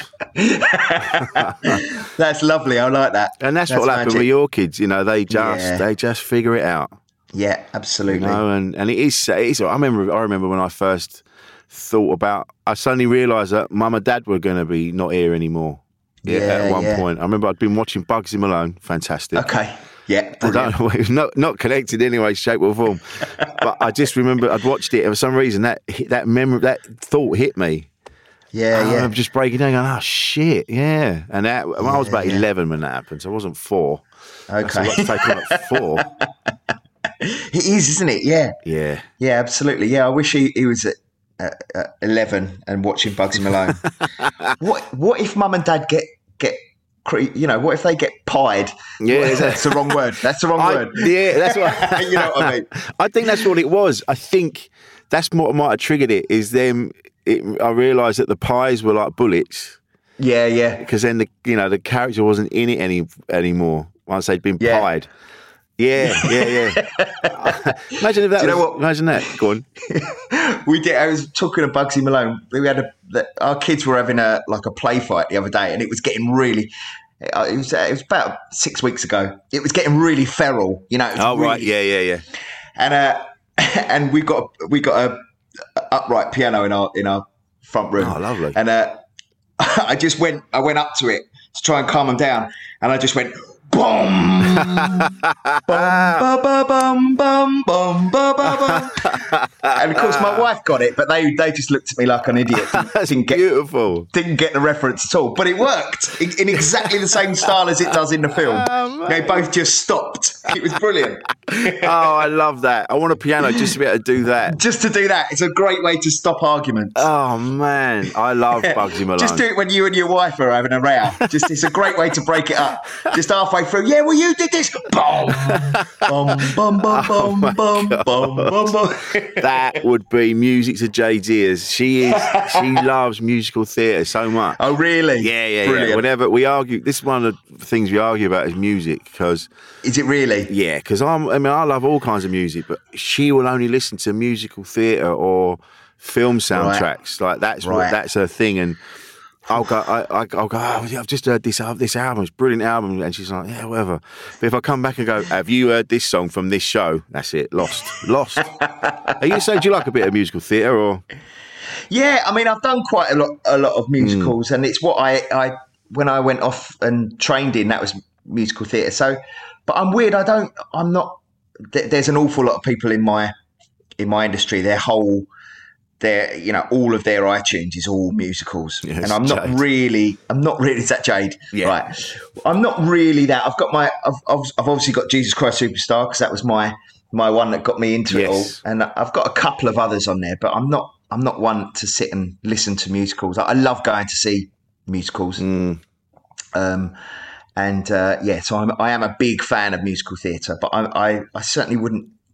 That's lovely. I like that. And that's, That's what'll happen magic. with your kids, you know, they just Yeah. they just figure it out. Yeah, absolutely. You know, and, and it is, it is I remember I remember when I first thought about I suddenly realised that Mum and Dad were gonna be not here anymore. Yeah, Yeah, at one yeah. point. I remember I'd been watching Bugsy Malone, fantastic. Okay. Yeah, I brilliant. don't know, it was not, not connected in any way, shape or form. But I just remember I'd watched it and for some reason that that memory that thought hit me. Yeah, And yeah. I'm just breaking down going, oh shit, yeah. And that well, I was about Yeah, yeah. eleven when that happened, so I wasn't four. That's a Okay. lot to take on at four. It is, isn't it? Yeah. Yeah. Yeah, absolutely. Yeah, I wish he, he was at, at, at eleven and watching Bugsy Malone. what What if Mum and Dad get get cre- you know? What if they get pied? Yeah, What- is that's the wrong word. That's the wrong I- word. Yeah, that's what You know what I mean? I think that's what it was. I think that's what might have triggered it. Is them? It, I realised that the pies were like bullets Yeah, yeah. because then the you know the character wasn't in it any anymore once they'd been Yeah. pied. Yeah, yeah, yeah. Imagine if that. Do you know was, what? Imagine that. Go on. We did. I was talking to Bugsy Malone. We had a. The, our kids were having a like a play fight the other day, and it was getting really. uh, It was. It was about six weeks ago. It was getting really feral. You know. It was Oh right, really- yeah, yeah, yeah. And uh, and we got we got a, a upright piano in our in our front room. Oh, lovely. And uh, I just went. I went up to it to try and calm them down, and I just went. Boom, bum, ba, bum, bum, bum, ba, ba, bum. And of course, my wife got it, but they they just looked at me like an idiot. Didn't, That's didn't get beautiful. didn't get the reference at all, but it worked in, in exactly the same style as it does in the film. They both just stopped. It was brilliant. Oh, I love that. I want a piano just to be able to do that. Just to do that, it's a great way to stop arguments. Oh man, I love Bugsy Malone. Just do it when you and your wife are having a row. Just it's a great way to break it up. Just halfway through, yeah, well, you did this. Boom, bum, bum, bum, bum, bum, bum, bum, bum. That would be music to Jade's ears. She is. She loves musical theatre so much. Oh, really? Yeah, yeah, Brilliant. yeah. Whenever we argue, this is one of the things we argue about is music because. Is it really? Yeah, because I'm. I mean, I love all kinds of music, but she will only listen to musical theatre or film soundtracks. Like that's what Right. that's her thing, and. I'll go. I, I, I'll go. Oh, yeah, I've just heard this. Uh, this album. It's a brilliant album, and she's like, "Yeah, whatever." But if I come back and go, "Have you heard this song from this show?" That's it. Lost. Lost. Are you saying do you like a bit of musical theatre or? Yeah, I mean, I've done quite a lot, a lot of musicals, and it's what I, I, when I went off and trained in, that was musical theatre. So, but I'm weird. I don't. I'm not. Th- there's an awful lot of people in my, in my industry. Their whole, their, you know, all of their iTunes is all musicals, Yes, and I'm not Jade. really. I'm not really. Is that Jade? Yeah. Right. I'm not really that. I've got my. I've, I've I've obviously got Jesus Christ Superstar because that was my my one that got me into Yes. it all, and I've got a couple of others on there, but I'm not. I'm not one to sit and listen to musicals. I, I love going to see musicals. Mm. Um, and uh, yeah, so I'm, I am a big fan of musical theatre, but I, I, I certainly wouldn't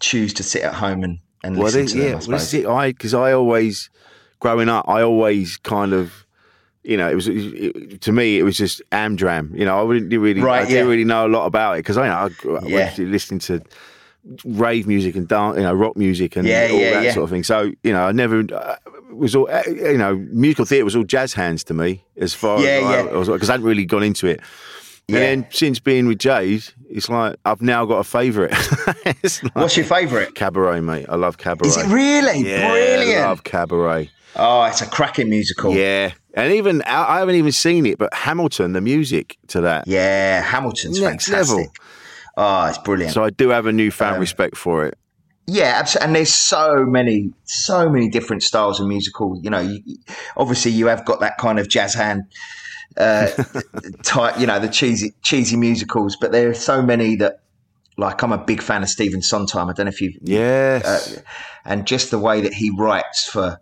choose to sit at home and, and well, listen this, to them. yeah, I well, suppose. this is it. I because I always growing up, I always kind of. You know, it was it, to me. It was just Amdram. You know, I didn't really, Right, I didn't yeah. really know a lot about it because I, you know, I grew up Yeah. listening to rave music and dance, you know, rock music and Yeah, all yeah, that yeah. sort of thing. So, you know, I never uh, was all, uh, you know, musical theatre was all jazz hands to me as far Yeah, as yeah. I was because I hadn't really gone into it. Yeah. And then since being with Jay's, it's like I've now got a favourite. It's like What's your favourite? Cabaret, mate. I love Cabaret. Is it really? Yeah, Brilliant. I love Cabaret. Oh, it's a cracking musical. Yeah. And even, I I haven't even seen it, but Hamilton, the music to that. Yeah, Hamilton's Next fantastic. level. Oh, it's brilliant. So I do have a newfound Um, respect for it. Yeah, absolutely. And there's so many, so many different styles of musical. You know, you, obviously you have got that kind of jazz hand uh, type, you know, the cheesy, cheesy musicals, but there are so many that, like, I'm a big fan of Stephen Sondheim. I don't know if you've, Yes. uh, and just the way that he writes for,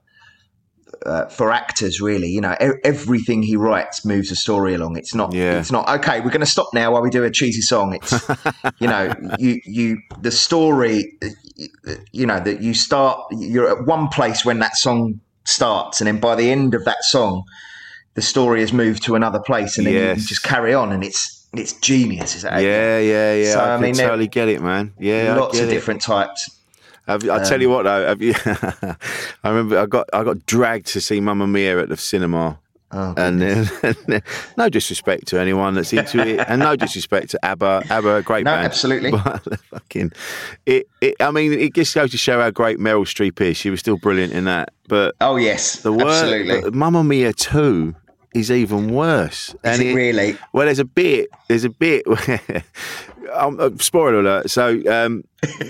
uh, for actors, really, you know, e- everything he writes moves the story along. It's not, Yeah. it's not, okay, we're going to stop now while we do a cheesy song. It's, you know, you, you, the story, you know, that you start, you're at one place when that song starts, and then by the end of that song, the story has moved to another place, and then you, Yes. you just carry on, and it's, it's genius. Is that Yeah, yeah, yeah. So, I, I can mean, there- totally get it, man. Yeah, lots I get of it. different types. Have, I'll tell you what, though. Have you, I remember I got I got dragged to see Mamma Mia at the cinema. Oh, and then, and then, no disrespect to anyone that's into it, and no disrespect to ABBA. ABBA, a great No, band. absolutely. But fucking, it, it. I mean, it just goes to show how great Meryl Streep is. She was still brilliant in that. But Oh yes, the word, absolutely. but Mamma Mia two is even worse. Is it really? Well, there's a bit. There's a bit. Where, um, uh, spoiler alert. So, um,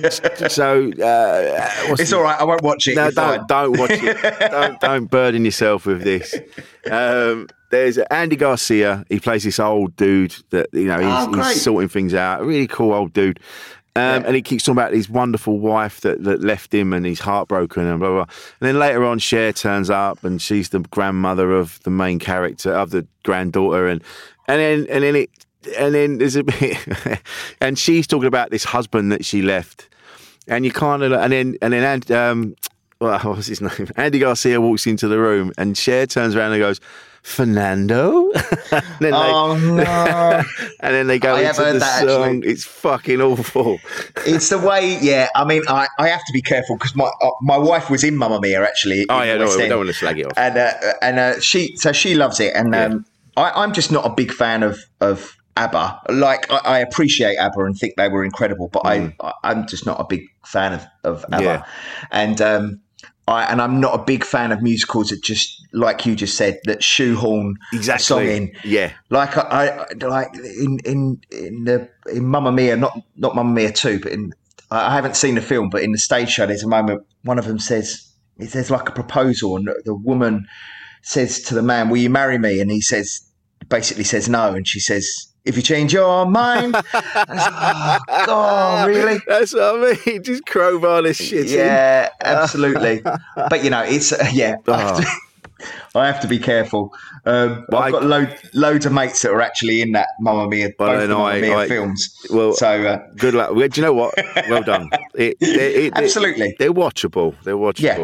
so uh, what's It's the- all right. I won't watch it. no, You're don't fine. don't watch it. don't don't burden yourself with this. Um, there's Andy Garcia. He plays this old dude that you know he's, Oh, great. he's sorting things out. A really cool old dude. Um, Yeah. And he keeps talking about his wonderful wife that, that left him and he's heartbroken and blah, blah, blah. And then later on, Cher turns up and she's the grandmother of the main character, of the granddaughter. And, and then, and then it, and then there's a bit, and she's talking about this husband that she left. And you kind of, and then, and then, and, um, well, what's his name? Andy Garcia walks into the room and Cher turns around and goes, Fernando? and then Oh they, no! and then they go I have into heard the that, song. actually. It's fucking awful. It's the way. Yeah, I mean, I, I have to be careful because my uh, my wife was in Mamma Mia actually. Oh in yeah, no, West we End. don't want to slag it off. and uh, and uh, she so she loves it, and Yeah. um, I, I'm just not a big fan of of ABBA. Like I, I appreciate ABBA and think they were incredible, but Mm. I I'm just not a big fan of of ABBA, Yeah. and um, I and I'm not a big fan of musicals that just like you just said that shoehorn a song in. Exactly. Yeah. Like I, I like in in in the in Mamma Mia, not not Mamma Mia two, but in I I haven't seen the film, but in the stage show, there's a moment one of them says there's like a proposal, and the, the woman says to the man, "Will you marry me?" And he says basically says no, and she says, "If you change your mind." I was like, oh God, really? That's what I mean. Just crowbar this shit in. Yeah, absolutely. But you know, it's uh, yeah. I, have to, I have to be careful. Um, Well, I've I- got load, loads of mates that are actually in that Mamma Mia, But both then the Mamma I- Mia I- films. Well, so uh, good luck. Well, do you know what? Well done. It, it, it, Absolutely. They're watchable. They're watchable.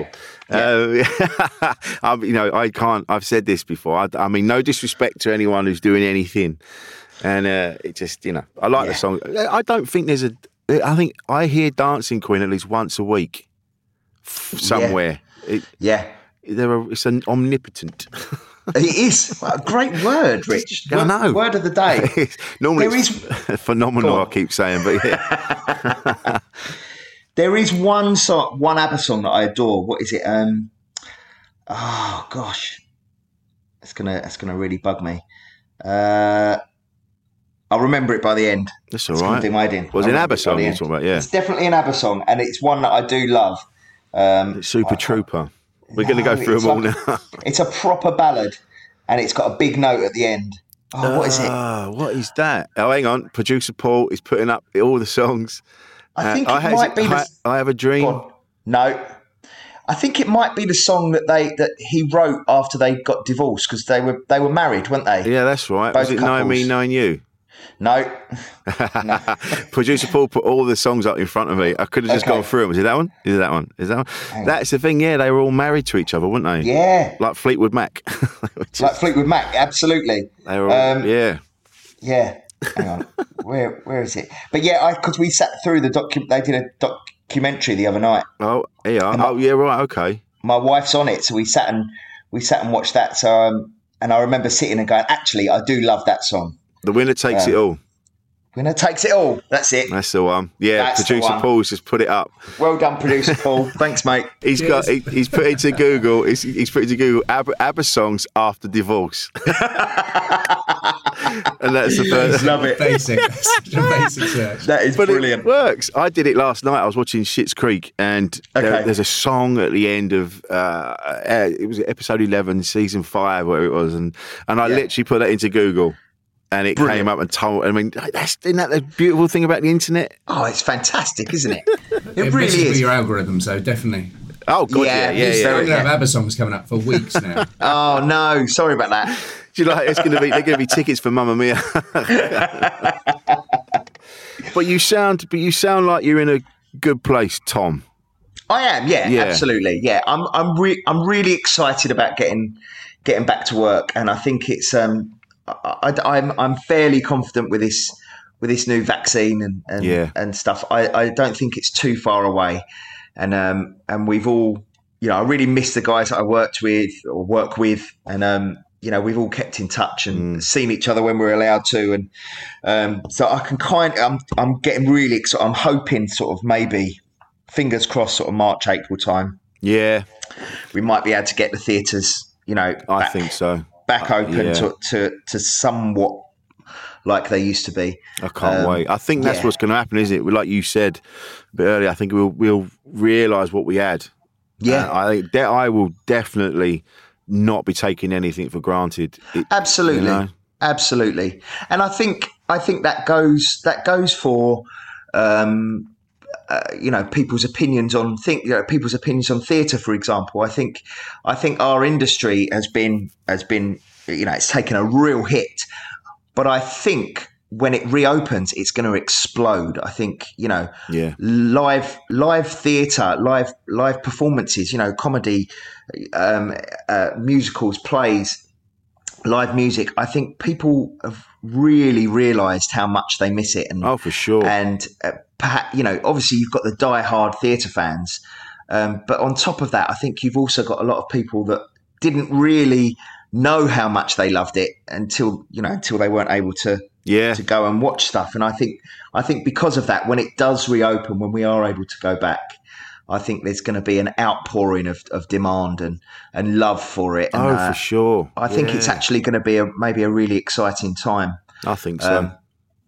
Uh, I'm, you know, I can't. I've said this before. I, I mean, no disrespect to anyone who's doing anything, and uh, it just, you know, I like Yeah. the song. I don't think there's a. I think I hear Dancing Queen at least once a week, f- somewhere. It, yeah, there are. It's an omnipotent. it is a great word, Rich. I Word, know. word of the day. Normally, There it's is- phenomenal. Go I on. keep saying, but yeah. There is one song, one ABBA song that I adore. What is it? Um, oh gosh, that's gonna that's gonna really bug me. Uh, I'll remember it by the end. That's It's all gonna right. do my head in. Was I'll it an remember ABBA it by song the you're end. talking about? Yeah. It's definitely an ABBA song, and it's one that I do love. Um, Super Trooper. We're going to go no, through it's them all like- now. It's a proper ballad, and it's got a big note at the end. Oh, what is it? Ah, what is that? Oh, hang on. Producer Paul is putting up all the songs. I think Uh, it has might be. I, The, I have a dream. Go on. No, I think it might be the song that they that he wrote after they got divorced because they were they were married, weren't they? Yeah, that's right. Both Was it Knowing Me, couples. Knowing You? No. no. Producer Paul put all the songs up in front of me. I could have just Okay. gone through them. Is it that one? Is it that one? Is that one? Hang on. That's the thing. Yeah, they were all married to each other, weren't they? Yeah. Like Fleetwood Mac. Which Like is- Fleetwood Mac, absolutely. they were all, Um, yeah. Yeah. Hang on. where Where is it? But yeah, I because we sat through the docu. They did a documentary the other night. Oh, yeah. Oh, yeah. Right. Okay. My wife's on it, so we sat and we sat and watched that. So um, and I remember sitting and going, actually, I do love that song. The winner takes Yeah. it all. Winner takes it all. That's it. That's the one. Yeah. That's the Producer one. Paul's just put it up. Well done, producer Paul. Thanks, mate. He's Cheers. got. He, he's put into Google. He's, he's put into Google ABBA, ABBA songs after divorce, and that's the first. Love it. Basic. Such a basic search. That is But brilliant. it works. I did it last night. I was watching Schitt's Creek, and there- Okay. there's a song at the end of uh, uh, it was episode eleven, season five, whatever it was, and and I Yeah. literally put that into Google, and it Brilliant. came up and told. I mean, that's isn't that the beautiful thing about the internet? Oh, it's fantastic, isn't it? It, It really messes with is. your algorithm, so definitely. Oh god, yeah, Yeah, yeah, it's yeah. I'm very- going to have yeah. ABBA songs coming up for weeks now. Oh no, sorry about that. Do you like? It's going to be. They're going to be tickets for Mamma Mia. But you sound. But you sound like you're in a good place, Tom. I am, yeah, Yeah. absolutely, yeah. I'm, I'm, re- I'm really excited about getting, getting back to work, and I think it's, um, I, I, I'm, I'm fairly confident with this, with this new vaccine and, and, Yeah. and stuff. I, I don't think it's too far away, and, um, and we've all, you know, I really miss the guys that I worked with or work with, and, um, you know, we've all kept in touch and seen each other when we're allowed to, and um, so I can kind. I'm, I'm getting really excited. I'm hoping, sort of, maybe. Fingers crossed, sort of March, April time, Yeah, we might be able to get the theatres, you know, I back, think so. back Uh, open yeah. to, to to somewhat like they used to be. I can't Um, wait. I think that's yeah. what's going to happen, isn't it? Like you said a bit earlier, I think we'll we'll realise what we had. Yeah, Uh, I think that I will definitely not be taking anything for granted. It- absolutely, you know? absolutely. And I think I think that goes that goes for. Um, Uh, you know, people's opinions on think you know people's opinions on theatre, for example. I think I think our industry has been has been you know it's taken a real hit, but I think when it reopens, it's going to explode. I think you know, Yeah. live live theatre, live live performances, you know, comedy, um, uh, musicals, plays, live music. I think people have really realised how much they miss it, and Oh, for sure. and uh, perhaps you know, obviously you've got the die-hard theatre fans, um, but on top of that, I think you've also got a lot of people that didn't really know how much they loved it until you know until they weren't able to Yeah. to go and watch stuff. And I think I think because of that, when it does reopen, when we are able to go back, I think there's going to be an outpouring of, of demand and, and love for it. And, Oh, uh, for sure. I think it's Yeah. actually going to be a maybe a really exciting time. I think so. Um,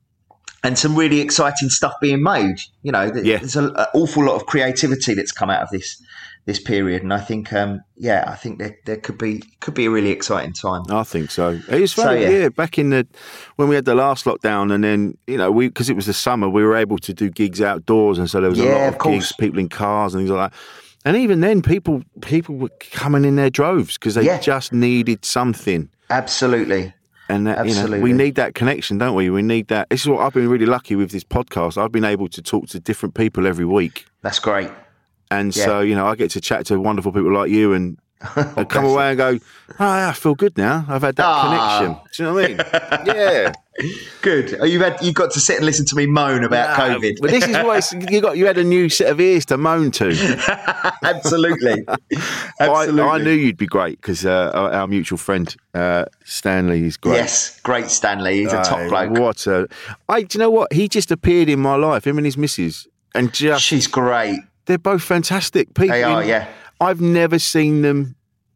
and some really exciting stuff being made. You know, th- Yeah. there's an awful lot of creativity that's come out of this this period, and I think, um, yeah, I think there, there could be could be a really exciting time. I think so. It was So, funny, yeah. yeah. Back in the when we had the last lockdown, and then you know we because it was the summer, we were able to do gigs outdoors, and so there was a Yeah, lot of of, course. gigs, people in cars and things like that. And even then, people people were coming in their droves because they Yeah. just needed something. Absolutely. And that, you know, we Absolutely. need that connection, don't we? We need that. This is what I've been really lucky with this podcast. I've been able to talk to different people every week. That's great. And Yeah. so, you know, I get to chat to wonderful people like you and I come bless away and go, oh, yeah, I feel good now. I've had that Ah. connection. Do you know what I mean? Yeah. Good. Oh, you've had you got to sit and listen to me moan about Nah, COVID. But this is why it's, you got you had a new set of ears to moan to. Absolutely. But Absolutely. I, I knew you'd be great because uh, our, our mutual friend uh, Stanley is great. Yes, great Stanley. He's a top Aye, bloke. What a! I, do you know what? He just appeared in my life. Him and his missus, and just She's great. they're both fantastic people. They are, yeah. I've never seen them.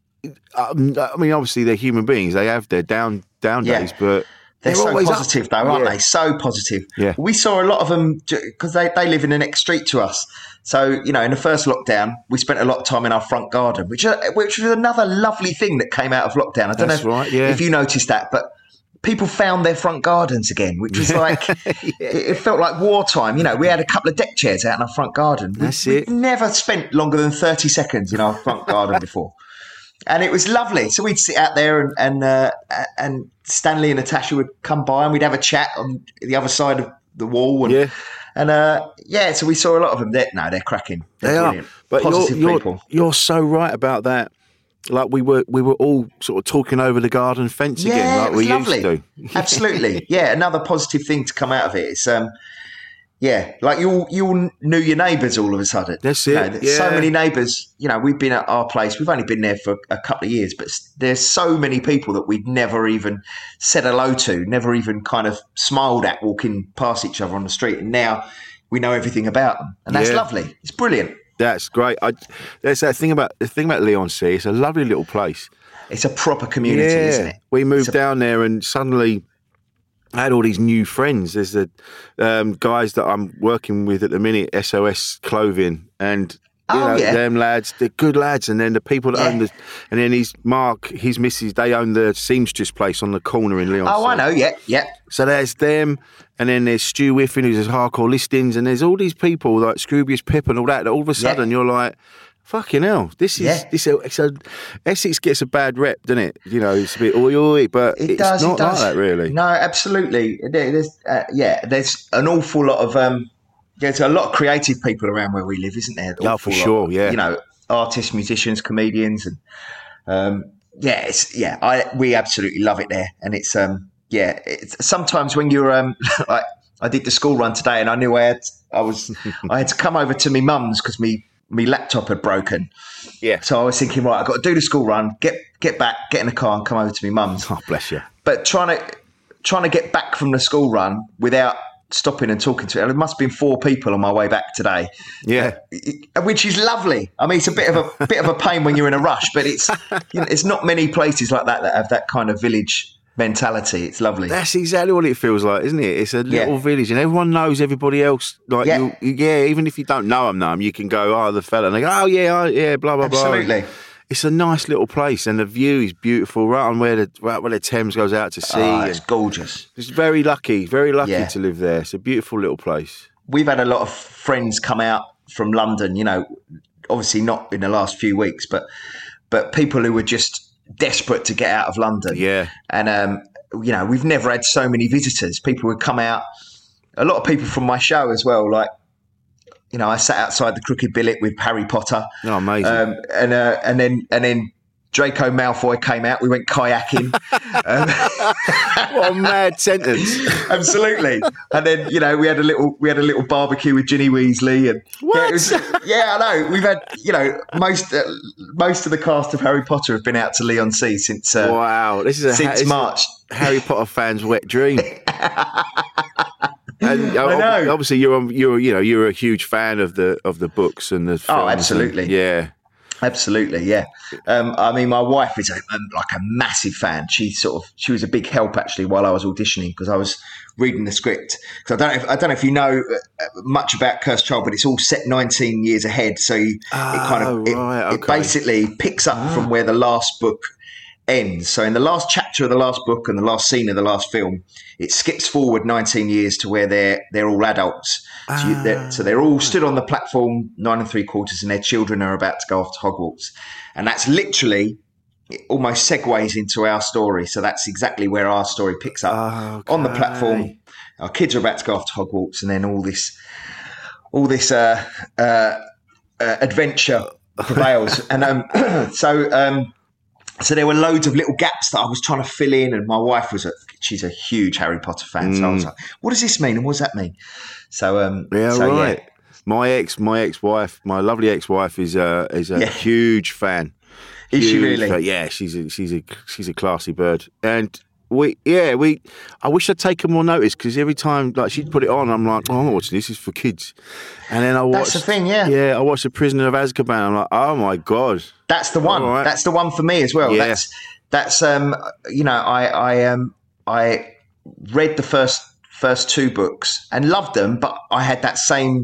Um, I mean, obviously they're human beings. They have their down down Yeah. days, but They're, so always up. positive, though, aren't Yeah. they? So positive. Yeah. We saw a lot of them because they, they live in the next street to us. So, you know, in the first lockdown, we spent a lot of time in our front garden, which uh, which was another lovely thing that came out of lockdown. I don't That's know if, right, yeah. if you noticed that, but people found their front gardens again, which was like, it, it felt like wartime. You know, we had a couple of deck chairs out in our front garden. We- That's we've it. never spent longer than thirty seconds in our front garden before. And it was lovely. So we'd sit out there, and and, uh, and Stanley and Natasha would come by, and we'd have a chat on the other side of the wall. And, yeah. And uh, yeah, so we saw a lot of them. They're, no, they're cracking. They're they brilliant. are. But Positive you're, you're, people. You're so right about that. Like we were, we were all sort of talking over the garden fence yeah, again, like it was we lovely. used to. Absolutely, yeah. Another positive thing to come out of it. It's um, yeah, like you all, you all knew your neighbours all of a sudden. That's it. You know, yeah. So many neighbours. You know, we've been at our place. We've only been there for a couple of years, but there's so many people that we'd never even said hello to, never even kind of smiled at walking past each other on the street, and now we know everything about them, and that's Yeah. lovely. It's brilliant. That's great. I, there's that thing about the thing about Leigh-on-Sea. It's a lovely little place. It's a proper community, yeah. isn't it? We moved a- down there, and suddenly I had all these new friends. There's the um, guys that I'm working with at the minute, S O S Clothing, and you Oh, know, yeah. them lads, they're good lads. And then the people that Yeah. own the, and then his Mark, his missus, they own the seamstress place on the corner in Leigh-on-Sea. Oh, I know. Yeah, yeah. So there's them, and then there's Stu Whiffen, who's hardcore listings, and there's all these people like Scroobius Pip and all that. That all of a sudden you're like, fucking hell, this is Yeah. this. It's a, Essex gets a bad rep, doesn't it? You know, it's a bit oi oi, but It it's does. not it does. like that really. No, absolutely. There- There's uh, yeah. There's an awful lot of um. There's a lot of creative people around where we live, isn't there? An Yeah, awful for lot. sure, yeah. You know, artists, musicians, comedians, and um, yeah, it's yeah. I we absolutely love it there, and it's um yeah. It's sometimes when you're um like I did the school run today, and I knew I had I was I had to come over to my mum's because me my laptop had broken. Yeah. So I was thinking, right, I've got to do the school run, get get back, get in the car, and come over to my mum's. Oh, bless you. But trying to trying to get back from the school run without stopping and talking to it. There must have been four people on my way back today. Yeah. Which is lovely. I mean, it's a bit of a bit of a pain when you're in a rush, but it's you know, it's not many places like that that have that kind of village mentality. It's lovely. That's exactly what it feels like, isn't it? It's a little Yeah. village, and everyone knows everybody else. Like, Yeah. you, yeah, even if you don't know them, know them, you can go, oh, the fella, and they go, oh yeah, oh, yeah, blah blah blah. Absolutely. It's a nice little place, and the view is beautiful, right on where the right where the Thames goes out to sea. Oh, it's gorgeous. It's very lucky, very lucky Yeah. to live there. It's a beautiful little place. We've had a lot of friends come out from London, you know, obviously not in the last few weeks, but but people who were just desperate to get out of London. Yeah. And, um, you know, we've never had so many visitors. People would come out, a lot of people from my show as well. Like, you know, I sat outside the Crooked Billet with Harry Potter. Oh, amazing. Um, and, uh, and then, and then Draco Malfoy came out. We went kayaking. um, What a mad sentence. Absolutely. And then, you know, we had a little we had a little barbecue with Ginny Weasley, and What? Yeah, it was, yeah, I know. We've had, you know, most uh, most of the cast of Harry Potter have been out to Oh, Leigh-on-Sea since uh, Wow, this is a since this is a March. Harry Potter fans' wet dream. And I know. obviously, you're on, you're you know you're a huge fan of the of the books and the films. Oh, absolutely. And, yeah. Absolutely, yeah. Um, I mean, my wife is a, a, like a massive fan. She sort of she was a big help actually while I was auditioning because I was reading the script. Because I don't know if, I don't know if you know uh, much about Cursed Child, but it's all set nineteen years ahead. So you, Oh, it kind of it, right, it okay. basically picks up from where the last book ends. So in the last chapter of the last book and the last scene of the last film, it skips forward nineteen years to where they're they're all adults. So, you, they're, so they're all stood on the platform, nine and three quarters, and their children are about to go off to Hogwarts. And that's literally, it almost segues into our story. So that's exactly where our story picks up. On the Okay. platform, our kids are about to go off to Hogwarts, and then all this, all this uh, uh, uh, adventure prevails. And um, so... Um, So there were loads of little gaps that I was trying to fill in, and my wife was a she's a huge Harry Potter fan. So I was like, "What does this mean? And what does that mean?" So um, Yeah, so, right. My ex, my ex-wife, my lovely ex-wife is a is a Yeah. huge fan. Is she Huge really? fan. Yeah, she's a she's a she's a classy bird, and we yeah we. I wish I'd taken more notice because every time like she'd put it on, I'm like, oh, I'm not watching this. This is for kids. And then I watched. That's the thing, yeah. Yeah, I watched The Prisoner of Azkaban. I'm like, oh my god. That's the one. All right. That's the one for me as well. Yeah. That's that's um you know I I um I read the first first two books and loved them, but I had that same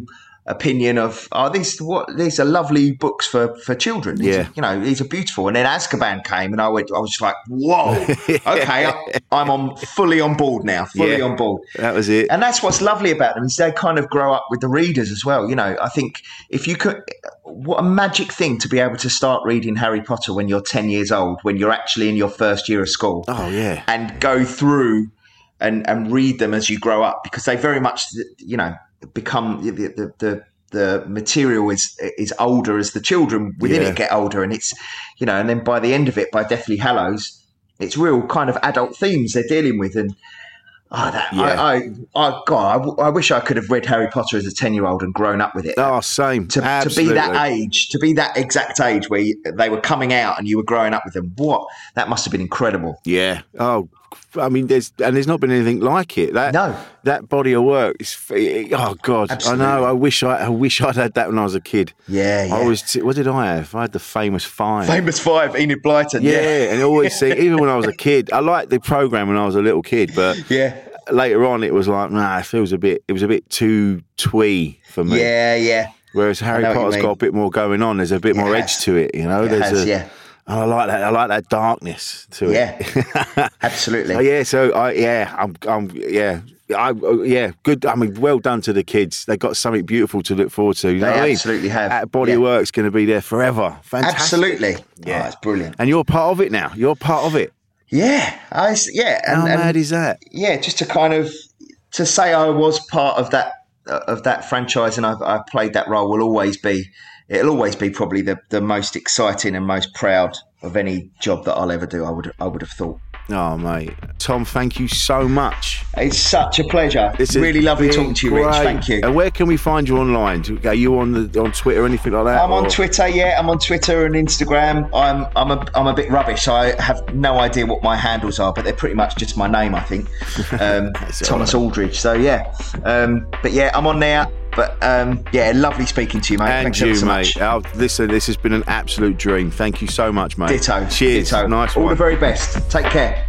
opinion of, oh, these what these are lovely books for, for children. These Yeah. are, you know, these are beautiful. And then Azkaban came, and I went, I was just like, whoa, okay, I, I'm on fully on board now, fully Yeah. on board. That was it. And that's what's lovely about them, is they kind of grow up with the readers as well. You know, I think if you could, what a magic thing to be able to start reading Harry Potter when you're ten years old, when you're actually in your first year of school. Oh, yeah. And go through and, and read them as you grow up, because they very much, you know, become the the, the the material is is older as the children within Yeah. it get older, and it's, you know, and then by the end of it, by Deathly Hallows, it's real kind of adult themes they're dealing with. And oh, that Yeah. I, I, I God, I, I wish I could have read Harry Potter as a ten year old and grown up with it. Oh, same. To, to Absolutely. be that age, to be that exact age where you, they were coming out and you were growing up with them, what that must have been incredible. Yeah. Oh, I mean, there's and there's not been anything like it. That No. that body of work is. Oh God, Absolutely. I know. I wish I, I wish I'd had that when I was a kid. Yeah, yeah. I was. T- what did I have? I had the famous five. Famous Five, Enid Blyton. Yeah, Yeah, and it always see. Even when I was a kid, I liked the program when I was a little kid, but yeah, later on it was like, nah, it feels a bit. It was a bit too twee for me. yeah, yeah. Whereas Harry know what you Potter's mean. got a bit more going on. There's a bit It more has. edge to it. You know, It there's has, a. yeah. And I like that. I like that darkness to it. Yeah, absolutely. Oh, yeah, so I yeah, I'm I'm yeah. I oh, yeah, good. I mean, well done to the kids. They got something beautiful to look forward to. You know They what I mean? absolutely have. That body Yeah. of work's going to be there forever. Fantastic. Absolutely. Yeah, Oh, that's brilliant. And you're part of it now. You're part of it. Yeah, I s- yeah. And, How and mad is that? yeah, just to kind of to say I was part of that uh, of that franchise and I've, I played that role will always be. It'll always be probably the, the most exciting and most proud of any job that I'll ever do. I would I would have thought. Oh, mate, Tom, thank you so much. It's such a pleasure. This It's has really lovely been talking to you, Rich. great. Thank you. And where can we find you online? Are you on the on Twitter or anything like that? I'm on or- Twitter, yeah. I'm on Twitter and Instagram. I'm I'm a I'm a bit rubbish. I have no idea what my handles are, but they're pretty much just my name, I think. Um, Thomas Aldridge. So yeah, um, but yeah, I'm on there. But um, yeah, lovely speaking to you, mate. And Thanks you, ever so mate. much. Oh, listen, this has been an absolute dream. Thank you so much, mate. Ditto. Cheers. Ditto. Nice All one. the very best. Take care.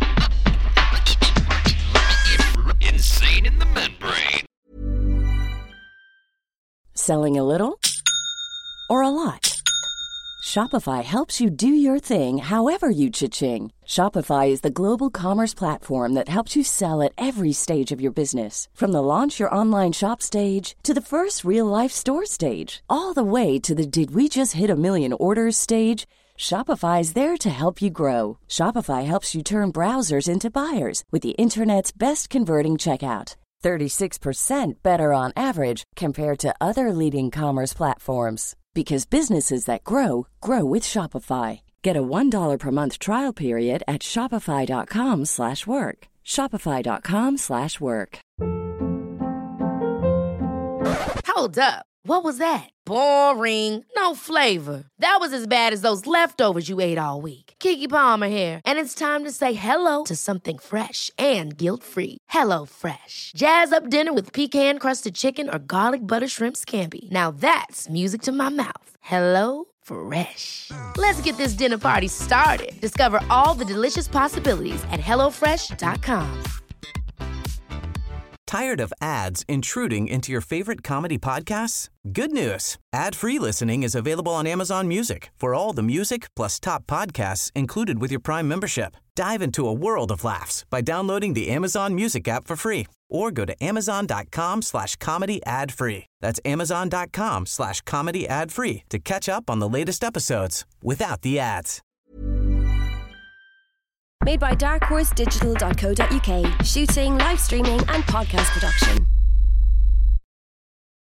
Insane in the membrane. Selling a little or a lot? Shopify helps you do your thing however you cha-ching. Shopify is the global commerce platform that helps you sell at every stage of your business. From the launch your online shop stage to the first real life store stage, all the way to the did we just hit a million orders stage. Shopify is there to help you grow. Shopify helps you turn browsers into buyers with the internet's best converting checkout. thirty-six percent better on average compared to other leading commerce platforms. Because businesses that grow, grow with Shopify. Get a one dollar per month trial period at shopify.com slash work. Shopify.com slash work. Hold up. What was that? Boring. No flavor. That was as bad as those leftovers you ate all week. Keke Palmer here, and it's time to say hello to something fresh and guilt-free. Hello Fresh. Jazz up dinner with pecan-crusted chicken or garlic butter shrimp scampi. Now that's music to my mouth. Hello Fresh. Let's get this dinner party started. Discover all the delicious possibilities at hello fresh dot com. Tired of ads intruding into your favorite comedy podcasts? Good news. Ad-free listening is available on Amazon Music for all the music plus top podcasts included with your Prime membership. Dive into a world of laughs by downloading the Amazon Music app for free or go to amazon.com slash comedy ad free. That's amazon.com slash comedy ad free to catch up on the latest episodes without the ads. Made by dark horse digital dot co dot uk. Shooting, live streaming and podcast production.